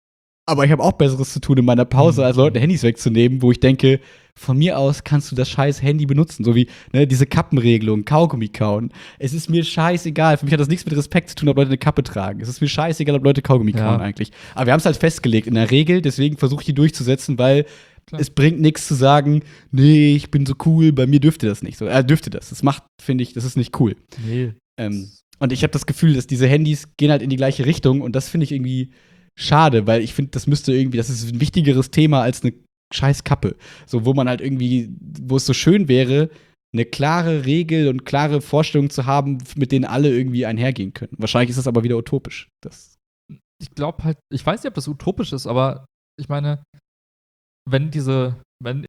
Speaker 1: Aber ich habe auch Besseres zu tun in meiner Pause,
Speaker 2: Mhm.
Speaker 1: als Leuten Handys wegzunehmen, wo ich denke, von mir aus kannst du das scheiß Handy benutzen. So wie ne, diese Kappenregelung, Kaugummi kauen. Es ist mir scheißegal. Für mich hat das nichts mit Respekt zu tun, ob Leute eine Kappe tragen. Es ist mir scheißegal, ob Leute Kaugummi
Speaker 2: Ja.
Speaker 1: kauen eigentlich. Aber wir haben es halt festgelegt in der Regel, deswegen versuche ich die durchzusetzen, weil
Speaker 2: Klar.
Speaker 1: es bringt nichts zu sagen, nee, ich bin so cool, bei mir dürfte das nicht. So, äh, dürfte das. Das macht, finde ich, das ist nicht cool.
Speaker 2: Nee.
Speaker 1: Ähm, und ich habe das Gefühl, dass diese Handys gehen halt in die gleiche Richtung und das finde ich irgendwie schade, weil ich finde, das müsste irgendwie, das ist ein wichtigeres Thema als eine scheiß Kappe. So, wo man halt irgendwie, wo es so schön wäre, eine klare Regel und klare Vorstellungen zu haben, mit denen alle irgendwie einhergehen können. Wahrscheinlich ist das aber wieder utopisch. Das
Speaker 2: Ich glaube halt, ich weiß nicht, ob das utopisch ist, aber ich meine, wenn diese, wenn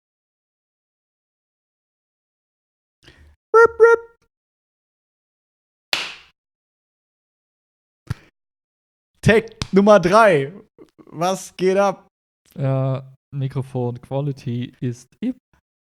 Speaker 1: Take Nummer drei. Was geht ab?
Speaker 2: äh, Mikrofon Quality ist im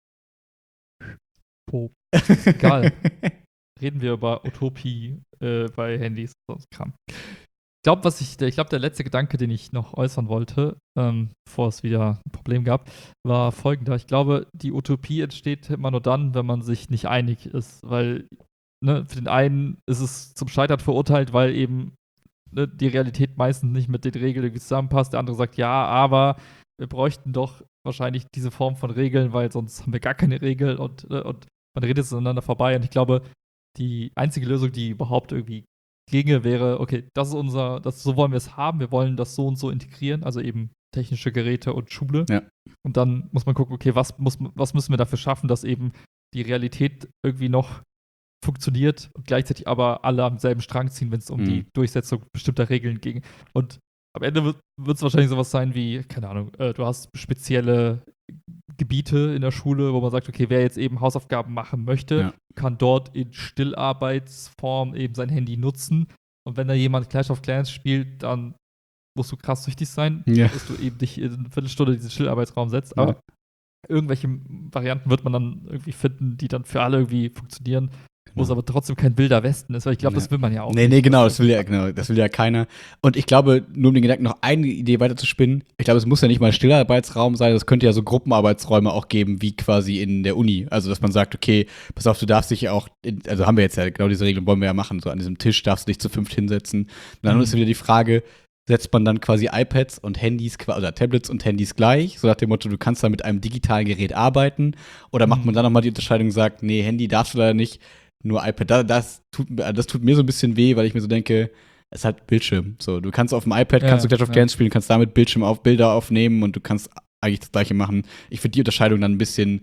Speaker 2: Pop. Egal. Reden wir über Utopie äh, bei Handys und sonst Kram. Ich glaube, was ich, ich glaube, der letzte Gedanke, den ich noch äußern wollte, ähm, bevor es wieder ein Problem gab, war folgender. Ich glaube, die Utopie entsteht immer nur dann, wenn man sich nicht einig ist, weil ne, für den einen ist es zum Scheitern verurteilt, weil eben ne, die Realität meistens nicht mit den Regeln irgendwie zusammenpasst. Der andere sagt, ja, aber wir bräuchten doch wahrscheinlich diese Form von Regeln, weil sonst haben wir gar keine Regeln und, ne, und man redet es aneinander vorbei. Und ich glaube, die einzige Lösung, die überhaupt irgendwie ginge, wäre, okay, das ist unser, das, so wollen wir es haben, wir wollen das so und so integrieren, also eben technische Geräte und Schule.
Speaker 1: Ja.
Speaker 2: Und dann muss man gucken, okay, was, muss, was müssen wir dafür schaffen, dass eben die Realität irgendwie noch funktioniert und gleichzeitig aber alle am selben Strang ziehen, wenn es um
Speaker 1: Mhm.
Speaker 2: die Durchsetzung bestimmter Regeln ging. Und am Ende wird es wahrscheinlich sowas sein wie, keine Ahnung, äh, du hast spezielle Gebiete in der Schule, wo man sagt, okay, wer jetzt eben Hausaufgaben machen möchte,
Speaker 1: Ja.
Speaker 2: kann dort in Stillarbeitsform eben sein Handy nutzen. Und wenn da jemand Clash of Clans spielt, dann musst du krass süchtig sein,
Speaker 1: Ja.
Speaker 2: dass du eben dich in eine Viertelstunde in diesen Stillarbeitsraum setzt.
Speaker 1: Ja.
Speaker 2: Aber irgendwelche Varianten wird man dann irgendwie finden, die dann für alle irgendwie funktionieren, wo es aber trotzdem kein wilder Westen ist, weil ich glaube,
Speaker 1: Ja.
Speaker 2: das will man ja auch
Speaker 1: Nee,
Speaker 2: nicht.
Speaker 1: nee, genau, das will ja, genau, das will ja keiner. Und ich glaube, nur um den Gedanken noch eine Idee weiter zu spinnen, ich glaube, es muss ja nicht mal ein Stillarbeitsraum sein, es könnte ja so Gruppenarbeitsräume auch geben, wie quasi in der Uni. Also, dass man sagt, okay, pass auf, du darfst dich ja auch, in, also haben wir jetzt ja, genau diese Regelung wollen wir ja machen, so an diesem Tisch darfst du dich zu fünft hinsetzen. Und dann
Speaker 2: Mhm.
Speaker 1: ist wieder die Frage, setzt man dann quasi iPads und Handys, qua- oder Tablets und Handys gleich, so nach dem Motto, du kannst da mit einem digitalen Gerät arbeiten, oder macht
Speaker 2: Mhm.
Speaker 1: man dann nochmal die Unterscheidung und sagt, nee, Handy darfst du leider nicht, nur iPad. Da, das, tut, mir- das tut mir so ein bisschen weh, weil ich mir so denke, es hat Bildschirm. So, du kannst auf dem iPad,
Speaker 2: Ja,
Speaker 1: kannst du Clash of
Speaker 2: ja.
Speaker 1: Clans spielen, kannst damit Bildschirm auf Bilder aufnehmen und du kannst eigentlich das Gleiche machen. Ich finde die Unterscheidung dann ein bisschen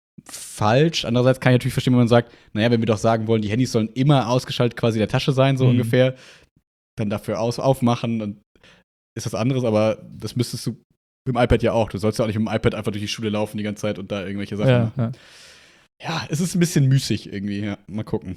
Speaker 1: falsch. Andererseits kann ich natürlich verstehen, wenn man sagt, naja, wenn wir doch sagen wollen, die Handys sollen immer ausgeschaltet quasi in der Tasche sein, so
Speaker 2: Mhm.
Speaker 1: ungefähr, dann dafür aus, aufmachen und ist was anderes, aber das müsstest du mit dem iPad ja auch. Du sollst ja auch nicht mit dem iPad einfach durch die Schule laufen die ganze Zeit und da irgendwelche Sachen
Speaker 2: Ja,
Speaker 1: machen.
Speaker 2: ja.
Speaker 1: Ja, es ist ein bisschen müßig irgendwie, ja. Mal gucken.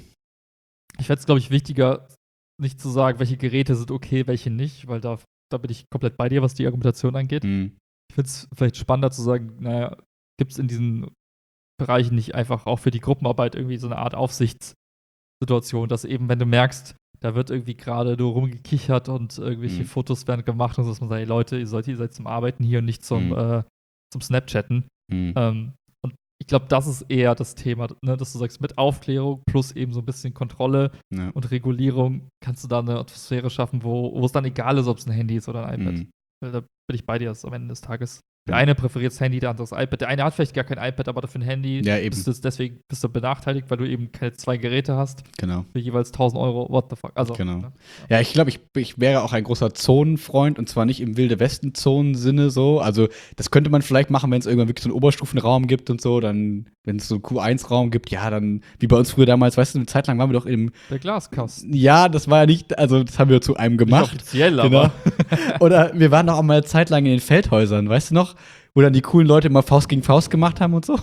Speaker 2: Ich fände es, glaube ich, wichtiger, nicht zu sagen, welche Geräte sind okay, welche nicht, weil da, da bin ich komplett bei dir, was die Argumentation angeht.
Speaker 1: Hm.
Speaker 2: Ich finde es vielleicht spannender zu sagen, naja, gibt es in diesen Bereichen nicht einfach auch für die Gruppenarbeit irgendwie so eine Art Aufsichtssituation, dass eben, wenn du merkst, da wird irgendwie gerade nur rumgekichert und irgendwelche
Speaker 1: Mhm.
Speaker 2: Fotos werden gemacht und so, dass man sagt, ey Leute, ihr seid, ihr seid zum Arbeiten hier und nicht zum,
Speaker 1: Mhm.
Speaker 2: äh, zum Snapchatten.
Speaker 1: Hm.
Speaker 2: Ähm, und ich glaube, das ist eher das Thema, ne, dass du sagst, mit Aufklärung plus eben so ein bisschen Kontrolle
Speaker 1: Ja.
Speaker 2: und Regulierung kannst du da eine Atmosphäre schaffen, wo, wo es dann egal ist, ob es ein Handy ist oder ein iPad.
Speaker 1: Hm.
Speaker 2: Weil da bin ich bei dir, das ist am Ende des Tages. Der
Speaker 1: Ja.
Speaker 2: eine präferiert das Handy, der andere das iPad. Der eine hat vielleicht gar kein iPad, aber dafür ein Handy.
Speaker 1: Ja, eben.
Speaker 2: Bist du deswegen bist du benachteiligt, weil du eben keine zwei Geräte hast
Speaker 1: Genau.
Speaker 2: für jeweils tausend Euro. What the fuck? Also,
Speaker 1: Genau.
Speaker 2: ne?
Speaker 1: Ja, ich glaube, ich, ich wäre auch ein großer Zonenfreund und zwar nicht im Wilde Westen-Zonen-Sinne so. Also, das könnte man vielleicht machen, wenn es irgendwann wirklich so einen Oberstufenraum gibt und so. Dann, wenn es so einen Q eins Raum gibt, ja, dann, wie bei uns früher damals, weißt du, eine Zeit lang waren wir doch im.
Speaker 2: Der Glaskasten.
Speaker 1: Ja, das war ja nicht, also, das haben wir zu einem
Speaker 2: Nicht
Speaker 1: gemacht.
Speaker 2: offiziell,
Speaker 1: Genau.
Speaker 2: aber.
Speaker 1: Oder wir waren doch auch mal eine Zeit lang in den Feldhäusern, weißt du noch? Wo dann die coolen Leute immer Faust gegen Faust gemacht haben und so.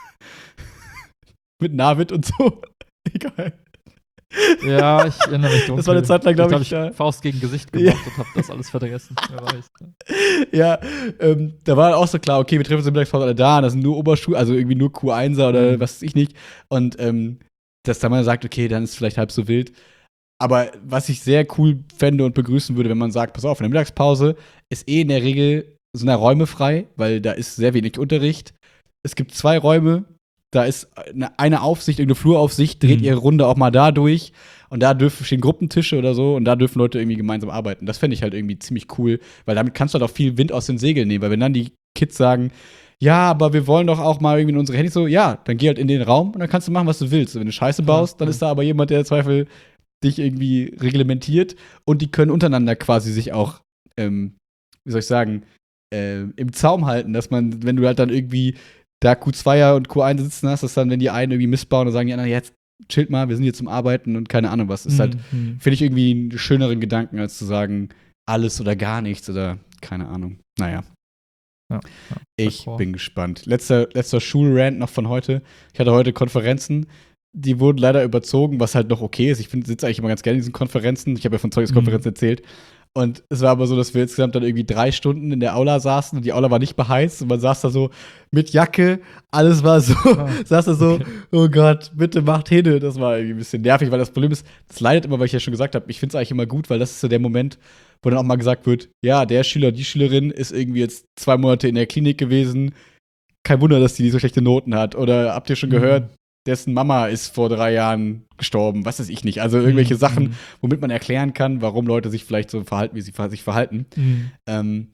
Speaker 1: Mit Navid und so. Egal.
Speaker 2: Ja, ich erinnere mich dunkel.
Speaker 1: Das war eine Zeit lang, glaub
Speaker 2: Vielleicht
Speaker 1: ich,
Speaker 2: hab
Speaker 1: da-
Speaker 2: Faust gegen Gesicht gemacht und hab das alles vergessen. Wer weiß.
Speaker 1: Ja, ähm, da war auch so klar, okay, wir treffen uns in der Mittagspause alle da, und das sind nur Oberstuhl, also irgendwie nur Q einser oder
Speaker 2: Mhm.
Speaker 1: was weiß ich nicht. Und ähm, dass da man sagt, okay, dann ist es vielleicht halb so wild. aber was ich sehr cool fände und begrüßen würde, wenn man sagt, pass auf, in der Mittagspause ist eh in der Regel sind da Räume frei, weil da ist sehr wenig Unterricht. Es gibt zwei Räume, da ist eine, eine Aufsicht, irgendeine Fluraufsicht, dreht
Speaker 2: Mhm.
Speaker 1: ihre Runde auch mal da durch und da dürfen stehen Gruppentische oder so und da dürfen Leute irgendwie gemeinsam arbeiten. Das fände ich halt irgendwie ziemlich cool, weil damit kannst du halt auch viel Wind aus den Segeln nehmen, weil wenn dann die Kids sagen, ja, aber wir wollen doch auch mal irgendwie in unsere Handys so, ja, dann geh halt in den Raum und dann kannst du machen, was du willst. Und wenn du Scheiße baust, dann ist da aber jemand, der im Zweifel dich irgendwie reglementiert und die können untereinander quasi sich auch, ähm, wie soll ich sagen, äh, im Zaum halten, dass man, wenn du halt dann irgendwie da Q zweier und Q eins sitzen hast, dass dann, wenn die einen irgendwie missbauen, dann sagen die anderen, jetzt chillt mal, wir sind hier zum Arbeiten und keine Ahnung was. Das ist halt,
Speaker 2: Mhm.
Speaker 1: finde ich irgendwie einen schöneren Gedanken, als zu sagen, alles oder gar nichts oder keine Ahnung. Naja.
Speaker 2: Ja, ja,
Speaker 1: Ich
Speaker 2: d'accord.
Speaker 1: bin gespannt. Letzter, letzter Schulrant noch von heute. Ich hatte heute Konferenzen, die wurden leider überzogen, was halt noch okay ist. Ich sitze eigentlich immer ganz gerne in diesen Konferenzen. Ich habe ja von Zeugniskonferenzen
Speaker 2: Mhm.
Speaker 1: erzählt. Und es war aber so, dass wir insgesamt dann irgendwie drei Stunden in der Aula saßen und die Aula war nicht beheizt und man saß da so mit Jacke, alles war so,
Speaker 2: Ah,
Speaker 1: saß da so,
Speaker 2: okay.
Speaker 1: oh Gott, bitte macht hin. Das war irgendwie ein bisschen nervig, weil das Problem ist, das leidet immer, weil ich ja schon gesagt habe, ich finde es eigentlich immer gut, weil das ist so der Moment, wo dann auch mal gesagt wird, ja, der Schüler, die Schülerin ist irgendwie jetzt zwei Monate in der Klinik gewesen. Kein Wunder, dass die so schlechte Noten hat. Oder habt ihr schon gehört, dessen Mama ist vor drei Jahren gestorben, was weiß ich nicht. Also irgendwelche
Speaker 2: Mhm.
Speaker 1: Sachen, womit man erklären kann, warum Leute sich vielleicht so verhalten, wie sie sich verhalten.
Speaker 2: Mhm.
Speaker 1: Ähm,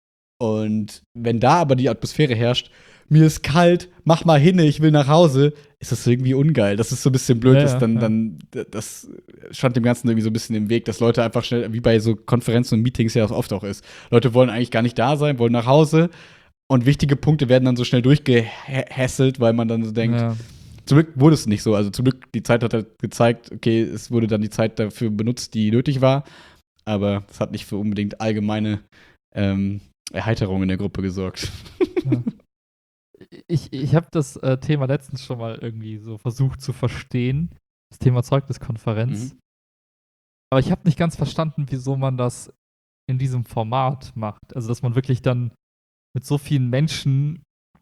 Speaker 1: und wenn da aber die Atmosphäre herrscht, mir ist kalt, mach mal hin, ich will nach Hause, ist das irgendwie ungeil. Das ist so ein bisschen blöd,
Speaker 2: Ja,
Speaker 1: dass
Speaker 2: ja,
Speaker 1: dann,
Speaker 2: ja.
Speaker 1: dann, das stand dem Ganzen irgendwie so ein bisschen im Weg, dass Leute einfach schnell, wie bei so Konferenzen und Meetings ja oft auch ist. Leute wollen eigentlich gar nicht da sein, wollen nach Hause und wichtige Punkte werden dann so schnell durchgehässelt, weil man dann so denkt,
Speaker 2: Ja.
Speaker 1: zum Glück wurde es nicht so. Also zum Glück, die Zeit hat halt gezeigt, okay, es wurde dann die Zeit dafür benutzt, die nötig war. Aber es hat nicht für unbedingt allgemeine ähm, Erheiterung in der Gruppe gesorgt.
Speaker 2: Ja. Ich, ich habe das äh, Thema letztens schon mal irgendwie so versucht zu verstehen. Das Thema Zeugniskonferenz.
Speaker 1: Mhm.
Speaker 2: Aber ich habe nicht ganz verstanden, wieso man das in diesem Format macht. Also, dass man wirklich dann mit so vielen Menschen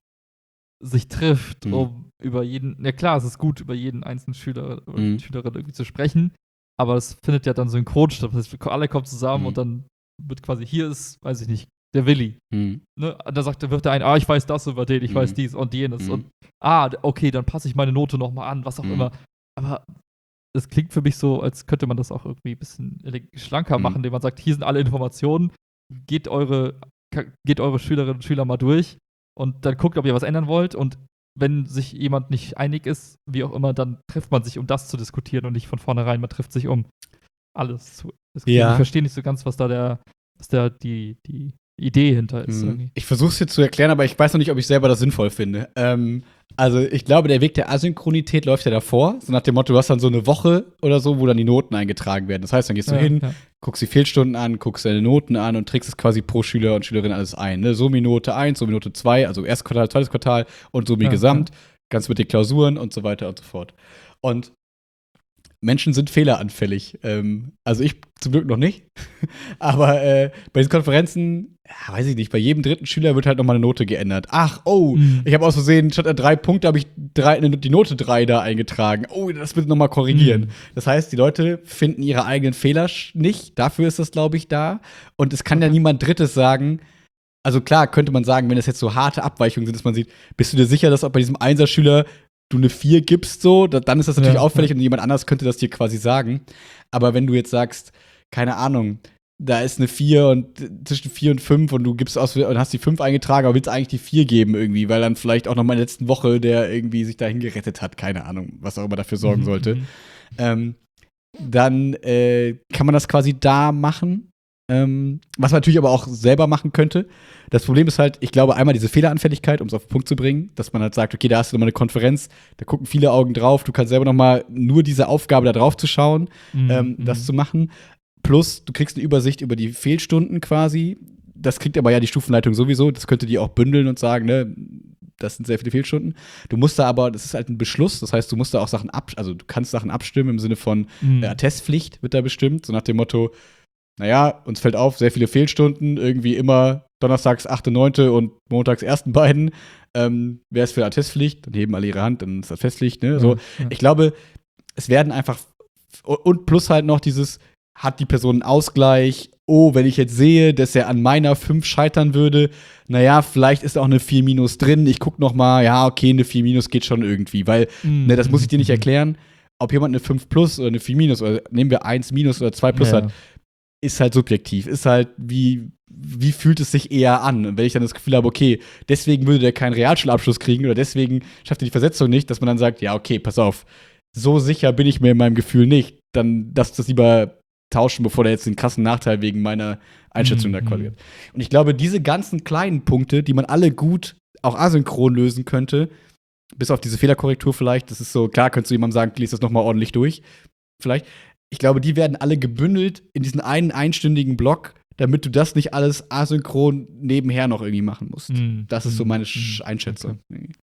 Speaker 2: sich trifft,
Speaker 1: Mhm.
Speaker 2: um über jeden, ja klar, es ist gut, über jeden einzelnen Schüler oder
Speaker 1: Mhm.
Speaker 2: Schülerin irgendwie zu sprechen, aber es findet ja dann synchron statt. Das heißt, alle kommen zusammen
Speaker 1: Mhm.
Speaker 2: und dann wird quasi, hier ist, weiß ich nicht, der Willi.
Speaker 1: Mhm.
Speaker 2: Ne? Da sagt, wird der ein, ah, ich weiß das über den, ich
Speaker 1: Mhm.
Speaker 2: weiß dies und jenes.
Speaker 1: Mhm.
Speaker 2: Und ah, okay, dann passe ich meine Note nochmal an, was auch
Speaker 1: Mhm.
Speaker 2: immer. Aber es klingt für mich so, als könnte man das auch irgendwie ein bisschen schlanker
Speaker 1: Mhm.
Speaker 2: machen, indem man sagt, hier sind alle Informationen, geht eure, geht eure Schülerinnen und Schüler mal durch und dann guckt, ob ihr was ändern wollt. Und wenn sich jemand nicht einig ist, wie auch immer, dann trifft man sich, um das zu diskutieren und nicht von vornherein, man trifft sich, um alles zu diskutieren.
Speaker 1: Ja.
Speaker 2: Ich verstehe nicht so ganz, was da der, was da die, die Idee hinter ist.
Speaker 1: Mhm.
Speaker 2: Irgendwie.
Speaker 1: Ich versuche es jetzt zu erklären, aber ich weiß noch nicht, ob ich selber das sinnvoll finde. Ähm, also ich glaube, der Weg der Asynchronität läuft ja davor. So nach dem Motto, du hast dann so eine Woche oder so, wo dann die Noten eingetragen werden. Das heißt, dann gehst du
Speaker 2: Ja,
Speaker 1: hin,
Speaker 2: ja.
Speaker 1: guckst die Fehlstunden an, guckst deine Noten an und trägst es quasi pro Schüler und Schülerin alles ein. Ne? Somi-Note eins, Somi-Note zwei, also erstes Quartal, zweites Quartal und Somi
Speaker 2: Ja,
Speaker 1: gesamt, ganz mit den Klausuren und so weiter und so fort. Und Menschen sind fehleranfällig. Ähm, also ich zum Glück noch nicht. Aber äh, bei diesen Konferenzen, ja, weiß ich nicht, bei jedem dritten Schüler wird halt nochmal eine Note geändert. Ach, oh,
Speaker 2: Mhm.
Speaker 1: ich habe aus Versehen, statt der drei Punkte habe ich drei, ne, die Note drei da eingetragen. Oh, das bitte nochmal korrigieren.
Speaker 2: Mhm.
Speaker 1: Das heißt, die Leute finden ihre eigenen Fehler sch- nicht. Dafür ist das, glaube ich, da. Und es kann ja
Speaker 2: Okay.
Speaker 1: niemand Drittes sagen. Also klar, könnte man sagen, wenn es jetzt so harte Abweichungen sind, dass man sieht, bist du dir sicher, dass auch bei diesem Einser-Schüler du eine vier gibst, so, da, dann ist das natürlich
Speaker 2: Ja,
Speaker 1: auffällig
Speaker 2: ja.
Speaker 1: und jemand anders könnte das dir quasi sagen. Aber wenn du jetzt sagst, keine Ahnung, da ist eine vier und äh, zwischen vier und fünf und du gibst aus und hast die fünf eingetragen, aber willst eigentlich die vier geben irgendwie, weil dann vielleicht auch noch mal in der letzten Woche der irgendwie sich dahin gerettet hat, keine Ahnung, was auch immer dafür sorgen
Speaker 2: Mhm,
Speaker 1: sollte.
Speaker 2: mhm.
Speaker 1: Ähm, dann äh, kann man das quasi da machen. Ähm, was man natürlich aber auch selber machen könnte. Das Problem ist halt, ich glaube, einmal diese Fehleranfälligkeit, um es auf den Punkt zu bringen, dass man halt sagt, okay, da hast du nochmal eine Konferenz, da gucken viele Augen drauf, du kannst selber nochmal nur diese Aufgabe da drauf zu schauen,
Speaker 2: Mhm,
Speaker 1: ähm,
Speaker 2: mhm.
Speaker 1: das zu machen. Plus, du kriegst eine Übersicht über die Fehlstunden quasi. Das kriegt aber ja die Stufenleitung sowieso. Das könnte die auch bündeln und sagen, ne, das sind sehr viele Fehlstunden. Du musst da aber, das ist halt ein Beschluss, das heißt, du musst da auch Sachen ab, also du kannst Sachen abstimmen im Sinne von
Speaker 2: Mhm.
Speaker 1: äh, Attestpflicht wird da bestimmt, so nach dem Motto, naja, uns fällt auf, sehr viele Fehlstunden, irgendwie immer donnerstags achte, neunte und montags ersten beiden. Ähm, wer ist für Attestpflicht? Dann heben alle ihre Hand, dann ist das Attestpflicht, ne? So.
Speaker 2: Ja, ja.
Speaker 1: Ich glaube, es werden einfach Und plus halt noch dieses, hat die Person einen Ausgleich? Oh, wenn ich jetzt sehe, dass er an meiner fünf scheitern würde, naja, vielleicht ist auch eine vier minus drin. Ich guck noch mal, ja, okay, eine vier minus geht schon irgendwie. Weil,
Speaker 2: Mhm.
Speaker 1: ne, das muss ich dir nicht erklären, ob jemand eine fünf plus oder eine vier minus oder nehmen wir eins minus oder zwei plus
Speaker 2: Ja.
Speaker 1: hat, ist halt subjektiv. Ist halt, wie, wie fühlt es sich eher an? Und wenn ich dann das Gefühl habe, okay, deswegen würde der keinen Realschulabschluss kriegen oder deswegen schafft er die Versetzung nicht, dass man dann sagt, ja, okay, pass auf, so sicher bin ich mir in meinem Gefühl nicht. Dann lass das lieber tauschen, bevor der jetzt den krassen Nachteil wegen meiner Einschätzung
Speaker 2: Mhm.
Speaker 1: da kolliert. Und ich glaube, diese ganzen kleinen Punkte, die man alle gut auch asynchron lösen könnte, bis auf diese Fehlerkorrektur vielleicht, das ist so, klar, könntest du jemandem sagen, lies das nochmal ordentlich durch, vielleicht. Ich glaube, die werden alle gebündelt in diesen einen einstündigen Block, damit du das nicht alles asynchron nebenher noch irgendwie machen musst.
Speaker 2: Mhm.
Speaker 1: Das ist so meine
Speaker 2: Mhm.
Speaker 1: Sch- Einschätzung.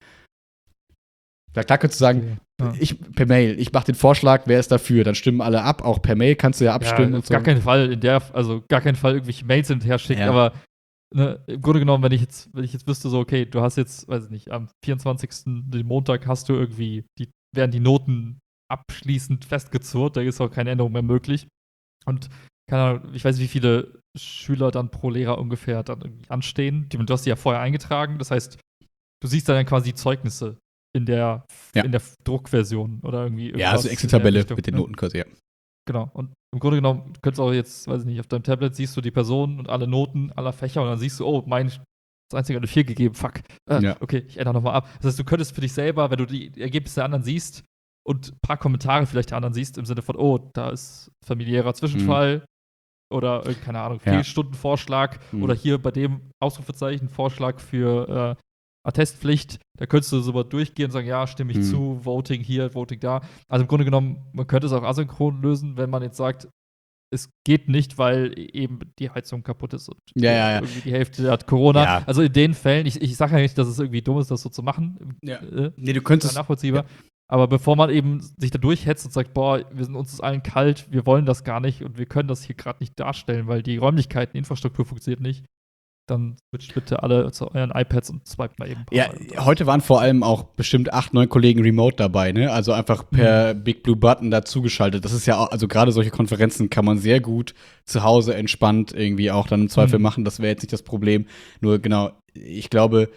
Speaker 1: Ja, klar könntest du sagen,
Speaker 2: Ja.
Speaker 1: ich per Mail, ich mache den Vorschlag, wer ist dafür? Dann stimmen alle ab, auch per Mail kannst du ja abstimmen
Speaker 2: Ja,
Speaker 1: und
Speaker 2: auf
Speaker 1: so.
Speaker 2: gar keinen Fall in der, also gar keinen Fall irgendwelche Mails hin und her schicken,
Speaker 1: Ja.
Speaker 2: aber ne, im Grunde genommen, wenn ich jetzt, wenn ich jetzt wüsste, so, okay, du hast jetzt, weiß ich nicht, am vierundzwanzigsten den Montag hast du irgendwie, die, werden die Noten abschließend festgezurrt, da ist auch keine Änderung mehr möglich. Und keine Ahnung, ich weiß nicht, wie viele Schüler dann pro Lehrer ungefähr dann irgendwie anstehen. Die, du hast die ja vorher eingetragen, das heißt, du siehst dann quasi die Zeugnisse in der,
Speaker 1: Ja.
Speaker 2: in der Druckversion oder irgendwie
Speaker 1: Ja,
Speaker 2: irgendwas
Speaker 1: also
Speaker 2: in der
Speaker 1: Excel-Tabelle
Speaker 2: Richtung,
Speaker 1: mit den
Speaker 2: ne?
Speaker 1: Noten quasi, ja.
Speaker 2: Genau. Und im Grunde genommen, du könntest auch jetzt, weiß ich nicht, auf deinem Tablet siehst du die Person und alle Noten aller Fächer und dann siehst du, oh, mein das einzige hat eine vier gegeben, fuck. Äh,
Speaker 1: Ja.
Speaker 2: Okay, ich ändere nochmal ab. Das heißt, du könntest für dich selber, wenn du die Ergebnisse der anderen siehst und ein paar Kommentare vielleicht der anderen siehst, im Sinne von, oh, da ist familiärer Zwischenfall oder, äh, keine Ahnung,
Speaker 1: Ja.
Speaker 2: Fehlstundenvorschlag
Speaker 1: Mhm.
Speaker 2: oder hier bei dem Ausrufezeichen Vorschlag für äh, Attestpflicht, da könntest du so mal durchgehen und sagen, ja, stimme ich
Speaker 1: Mhm.
Speaker 2: zu, Voting hier, Voting da. Also im Grunde genommen, man könnte es auch asynchron lösen, wenn man jetzt sagt, es geht nicht, weil eben die Heizung kaputt ist und
Speaker 1: Ja, ja, ja.
Speaker 2: irgendwie die Hälfte hat Corona.
Speaker 1: Ja.
Speaker 2: Also in den Fällen, ich, ich sage ja nicht, dass es irgendwie dumm ist, das so zu machen.
Speaker 1: Ja.
Speaker 2: Äh,
Speaker 1: Nee, du
Speaker 2: ist
Speaker 1: könntest.
Speaker 2: ja nachvollziehbar. Aber bevor man eben sich da durchhetzt und sagt, boah, wir sind uns ist allen kalt, wir wollen das gar nicht und wir können das hier gerade nicht darstellen, weil die Räumlichkeiten, die Infrastruktur funktioniert nicht, dann switcht bitte alle zu euren iPads und swipet mal eben. ein paar
Speaker 1: Ja,
Speaker 2: Mal.
Speaker 1: heute waren vor allem auch bestimmt acht, neun Kollegen remote dabei, ne? Also einfach per Big Blue Button dazugeschaltet. Das ist ja auch, also gerade solche Konferenzen kann man sehr gut zu Hause entspannt irgendwie auch dann im Zweifel
Speaker 2: Mhm.
Speaker 1: machen. Das wäre jetzt nicht das Problem. Nur genau, ich glaube,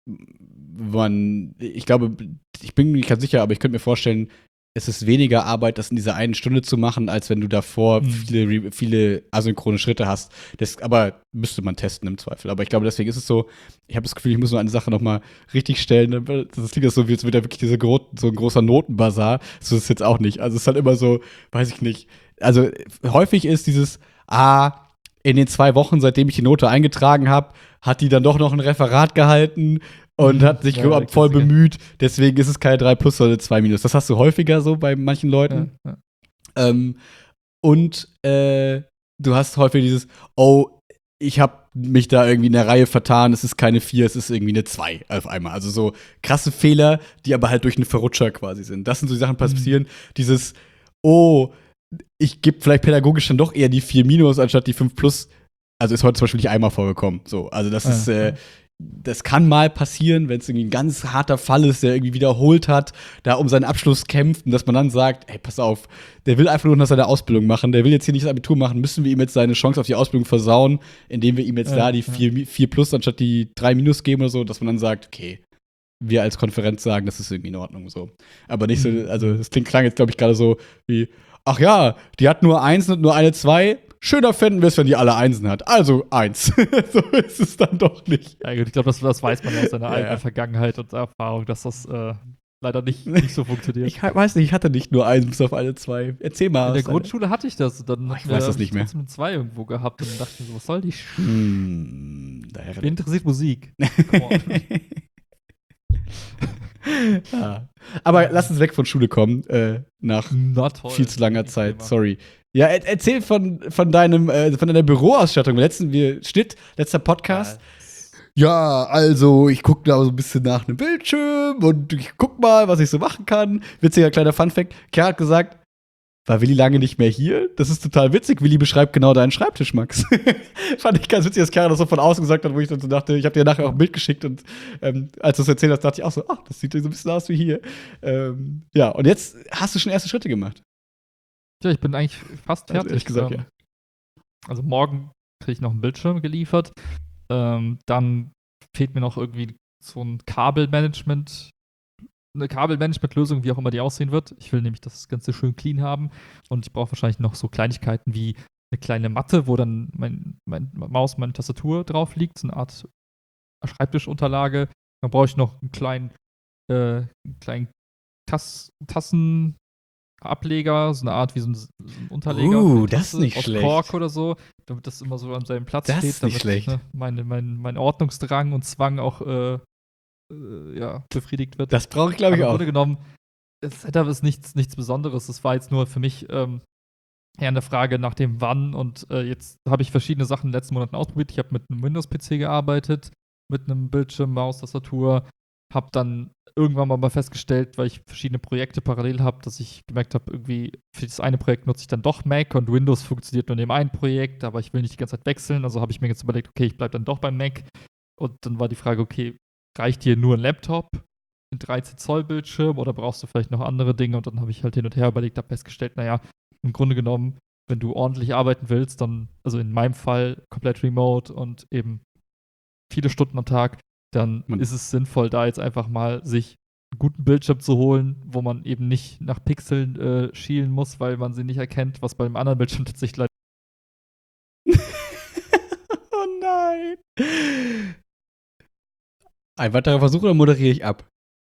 Speaker 1: man, ich glaube, ich bin mir nicht ganz sicher, aber ich könnte mir vorstellen, es ist weniger Arbeit, das in dieser einen Stunde zu machen, als wenn du davor
Speaker 2: Mhm.
Speaker 1: viele, re- viele asynchrone Schritte hast. Das, aber müsste man testen im Zweifel. Aber ich glaube, deswegen ist es so, ich habe das Gefühl, ich muss nur eine Sache noch mal richtig stellen. Das klingt so, wie jetzt wieder wirklich diese gro so ein großer Notenbazar. So ist es jetzt auch nicht. Also es ist halt immer so, weiß ich nicht. Also häufig ist dieses, ah, in den zwei Wochen, seitdem ich die Note eingetragen habe, hat die dann doch noch ein Referat gehalten und
Speaker 2: Mhm.
Speaker 1: hat sich
Speaker 2: Ja, der
Speaker 1: voll
Speaker 2: Klassiker.
Speaker 1: bemüht. Deswegen ist es keine drei plus, sondern zwei minus. Das hast du häufiger so bei manchen Leuten.
Speaker 2: Ja, ja.
Speaker 1: Ähm, und äh, du hast häufig dieses, oh, ich habe mich da irgendwie in der Reihe vertan, es ist keine vier, es ist irgendwie eine zwei auf einmal. Also so krasse Fehler, die aber halt durch einen Verrutscher quasi sind. Das sind so die Sachen, die passieren. Dieses, oh, ich gebe vielleicht pädagogisch dann doch eher die vier minus anstatt die fünf plus. Also ist heute zum Beispiel nicht einmal vorgekommen. So, also das
Speaker 2: Ja,
Speaker 1: ist, äh,
Speaker 2: ja.
Speaker 1: das kann mal passieren, wenn es irgendwie ein ganz harter Fall ist, der irgendwie wiederholt hat, da um seinen Abschluss kämpft und dass man dann sagt, ey, pass auf, der will einfach nur noch seine Ausbildung machen, der will jetzt hier nicht das Abitur machen, müssen wir ihm jetzt seine Chance auf die Ausbildung versauen, indem wir ihm jetzt
Speaker 2: Ja,
Speaker 1: da die
Speaker 2: ja.
Speaker 1: vier, vier plus anstatt die drei minus geben oder so, dass man dann sagt, okay, wir als Konferenz sagen, das ist irgendwie in Ordnung so. Aber nicht so,
Speaker 2: Mhm.
Speaker 1: also das klingt klang jetzt, glaube ich, gerade so wie, ach ja, die hat nur eins und nur eine zwei. Schöner fänden wir es, wenn die alle Einsen hat. Also eins. So ist es dann doch nicht.
Speaker 2: Ja, gut, ich glaube, das, das weiß man ja aus seiner
Speaker 1: Ja,
Speaker 2: eigenen
Speaker 1: ja.
Speaker 2: Vergangenheit und Erfahrung, dass das äh, leider nicht, nicht so funktioniert.
Speaker 1: Ich weiß nicht, ich hatte nicht nur eins bis auf alle zwei. Erzähl mal.
Speaker 2: In der
Speaker 1: was deine-
Speaker 2: Grundschule hatte ich das. Und dann
Speaker 1: Oh, ich
Speaker 2: hatten
Speaker 1: weiß
Speaker 2: wir-
Speaker 1: das
Speaker 2: hab
Speaker 1: nicht
Speaker 2: ich
Speaker 1: mehr.
Speaker 2: trotzdem eine zwei irgendwo gehabt und dann dachte ich mir so, was soll die Sch
Speaker 1: Hm, daher.
Speaker 2: Wen interessiert Musik? Come on.
Speaker 1: Ja. Aber lass uns weg von Schule kommen, äh, nach
Speaker 2: Na toll.
Speaker 1: viel zu langer
Speaker 2: Thema.
Speaker 1: Zeit. Sorry. Ja, er erzähl von, von deinem, äh, von deiner Büroausstattung. Letzten wir Schnitt, letzter Podcast. Ja, also ich gucke da so ein bisschen nach einem Bildschirm und ich guck mal, was ich so machen kann. Witziger kleiner Funfact. Kerl hat gesagt, war Willi lange nicht mehr hier? Das ist total witzig. Willi beschreibt genau deinen Schreibtisch, Max. Fand ich ganz witzig, dass Kerl das so von außen gesagt hat, wo ich dann so dachte, ich habe dir nachher auch ein Bild geschickt und ähm, als du es erzählt hast, dachte ich auch so, ach, das sieht so ein bisschen aus wie hier. Ähm, ja, und jetzt hast du schon erste Schritte gemacht.
Speaker 2: Ja, ich bin eigentlich fast
Speaker 1: Also
Speaker 2: fertig.
Speaker 1: ehrlich gesagt,
Speaker 2: ähm,
Speaker 1: ja.
Speaker 2: Also morgen kriege ich noch einen Bildschirm geliefert. Ähm, dann fehlt mir noch irgendwie so ein Kabelmanagement, eine Kabelmanagement-Lösung, wie auch immer die aussehen wird. Ich will nämlich das Ganze schön clean haben und ich brauche wahrscheinlich noch so Kleinigkeiten wie eine kleine Matte, wo dann mein, mein Maus, meine Tastatur drauf liegt, so eine Art Schreibtischunterlage. Dann brauche ich noch einen kleinen, äh, einen kleinen Tass Tassenableger, so eine Art wie so ein, so ein Unterleger für
Speaker 1: Uh,
Speaker 2: die
Speaker 1: das ist
Speaker 2: Tasse
Speaker 1: nicht
Speaker 2: aus
Speaker 1: schlecht.
Speaker 2: Kork oder so, damit das immer so an seinem Platz
Speaker 1: Das
Speaker 2: steht,
Speaker 1: ist nicht
Speaker 2: damit
Speaker 1: schlecht.
Speaker 2: ne, meine, mein, mein Ordnungsdrang und Zwang auch äh, äh, ja, befriedigt wird.
Speaker 1: Das brauche ich, glaube
Speaker 2: Aber
Speaker 1: ich,
Speaker 2: im
Speaker 1: auch.
Speaker 2: Grunde genommen, das Setup ist nichts, nichts Besonderes. Das war jetzt nur für mich ähm, eher eine Frage nach dem Wann. Und äh, jetzt habe ich verschiedene Sachen in den letzten Monaten ausprobiert. Ich habe mit einem Windows-P C gearbeitet, mit einem Bildschirm, Maus, Tastatur. Habe dann irgendwann mal festgestellt, weil ich verschiedene Projekte parallel habe, dass ich gemerkt habe, irgendwie für das eine Projekt nutze ich dann doch Mac und Windows funktioniert nur in dem einen Projekt, aber ich will nicht die ganze Zeit wechseln. Also habe ich mir jetzt überlegt, okay, ich bleibe dann doch beim Mac. Und dann war die Frage, okay, reicht dir nur ein Laptop, ein dreizehn Zoll Bildschirm oder brauchst du vielleicht noch andere Dinge? Und dann habe ich halt hin und her überlegt, habe festgestellt, naja, im Grunde genommen, wenn du ordentlich arbeiten willst, dann, also in meinem Fall komplett remote und eben viele Stunden am Tag, dann
Speaker 1: Man-
Speaker 2: ist es sinnvoll, da jetzt einfach mal sich einen guten Bildschirm zu holen, wo man eben nicht nach Pixeln äh, schielen muss, weil man sie nicht erkennt, was bei dem anderen Bildschirm tatsächlich leider.
Speaker 1: Oh nein. Ein weiterer Versuch oder moderiere ich ab?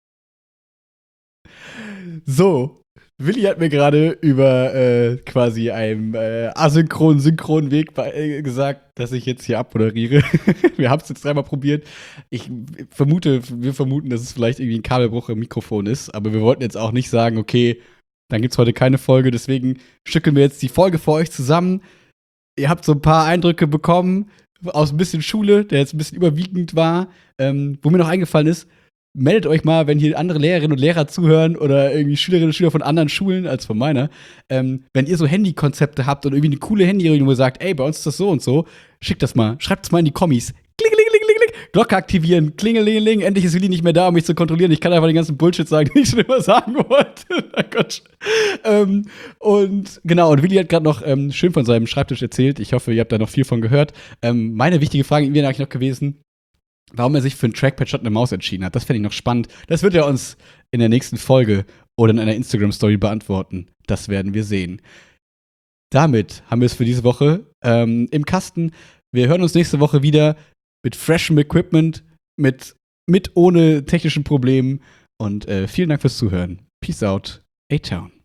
Speaker 1: So, Willi hat mir gerade über äh, quasi einen äh, asynchronen, synchronen Weg bei, äh, gesagt, dass ich jetzt hier abmoderiere. Wir haben es jetzt dreimal probiert. Ich vermute, wir vermuten, dass es vielleicht irgendwie ein Kabelbruch im Mikrofon ist, aber wir wollten jetzt auch nicht sagen, okay, dann gibt es heute keine Folge, deswegen stückeln wir jetzt die Folge für euch zusammen. Ihr habt so ein paar Eindrücke bekommen aus ein bisschen Schule, der jetzt ein bisschen überwiegend war, ähm, wo mir noch eingefallen ist, meldet euch mal, wenn hier andere Lehrerinnen und Lehrer zuhören oder irgendwie Schülerinnen und Schüler von anderen Schulen als von meiner. Ähm, wenn ihr so Handykonzepte habt und irgendwie eine coole Handyregelung, wo ihr sagt, ey, bei uns ist das so und so, schickt das mal, schreibt es mal in die Kommis. Klingelingelingeling, Glocke aktivieren, klingelingeling, endlich ist Willi nicht mehr da, um mich zu kontrollieren. Ich kann einfach den ganzen Bullshit sagen, den ich schon immer sagen wollte. Na Gott. Ähm, und genau, und Willi hat gerade noch ähm, schön von seinem Schreibtisch erzählt. Ich hoffe, ihr habt da noch viel von gehört. Ähm, meine wichtige Frage wäre eigentlich noch gewesen, warum er sich für ein Trackpad statt eine Maus entschieden hat. Das fände ich noch spannend. Das wird er uns in der nächsten Folge oder in einer Instagram-Story beantworten. Das werden wir sehen. Damit haben wir es für diese Woche ähm, im Kasten. Wir hören uns nächste Woche wieder mit freshem Equipment, mit, mit ohne technischen Problemen. Und äh, vielen Dank fürs Zuhören. Peace out. A-Town.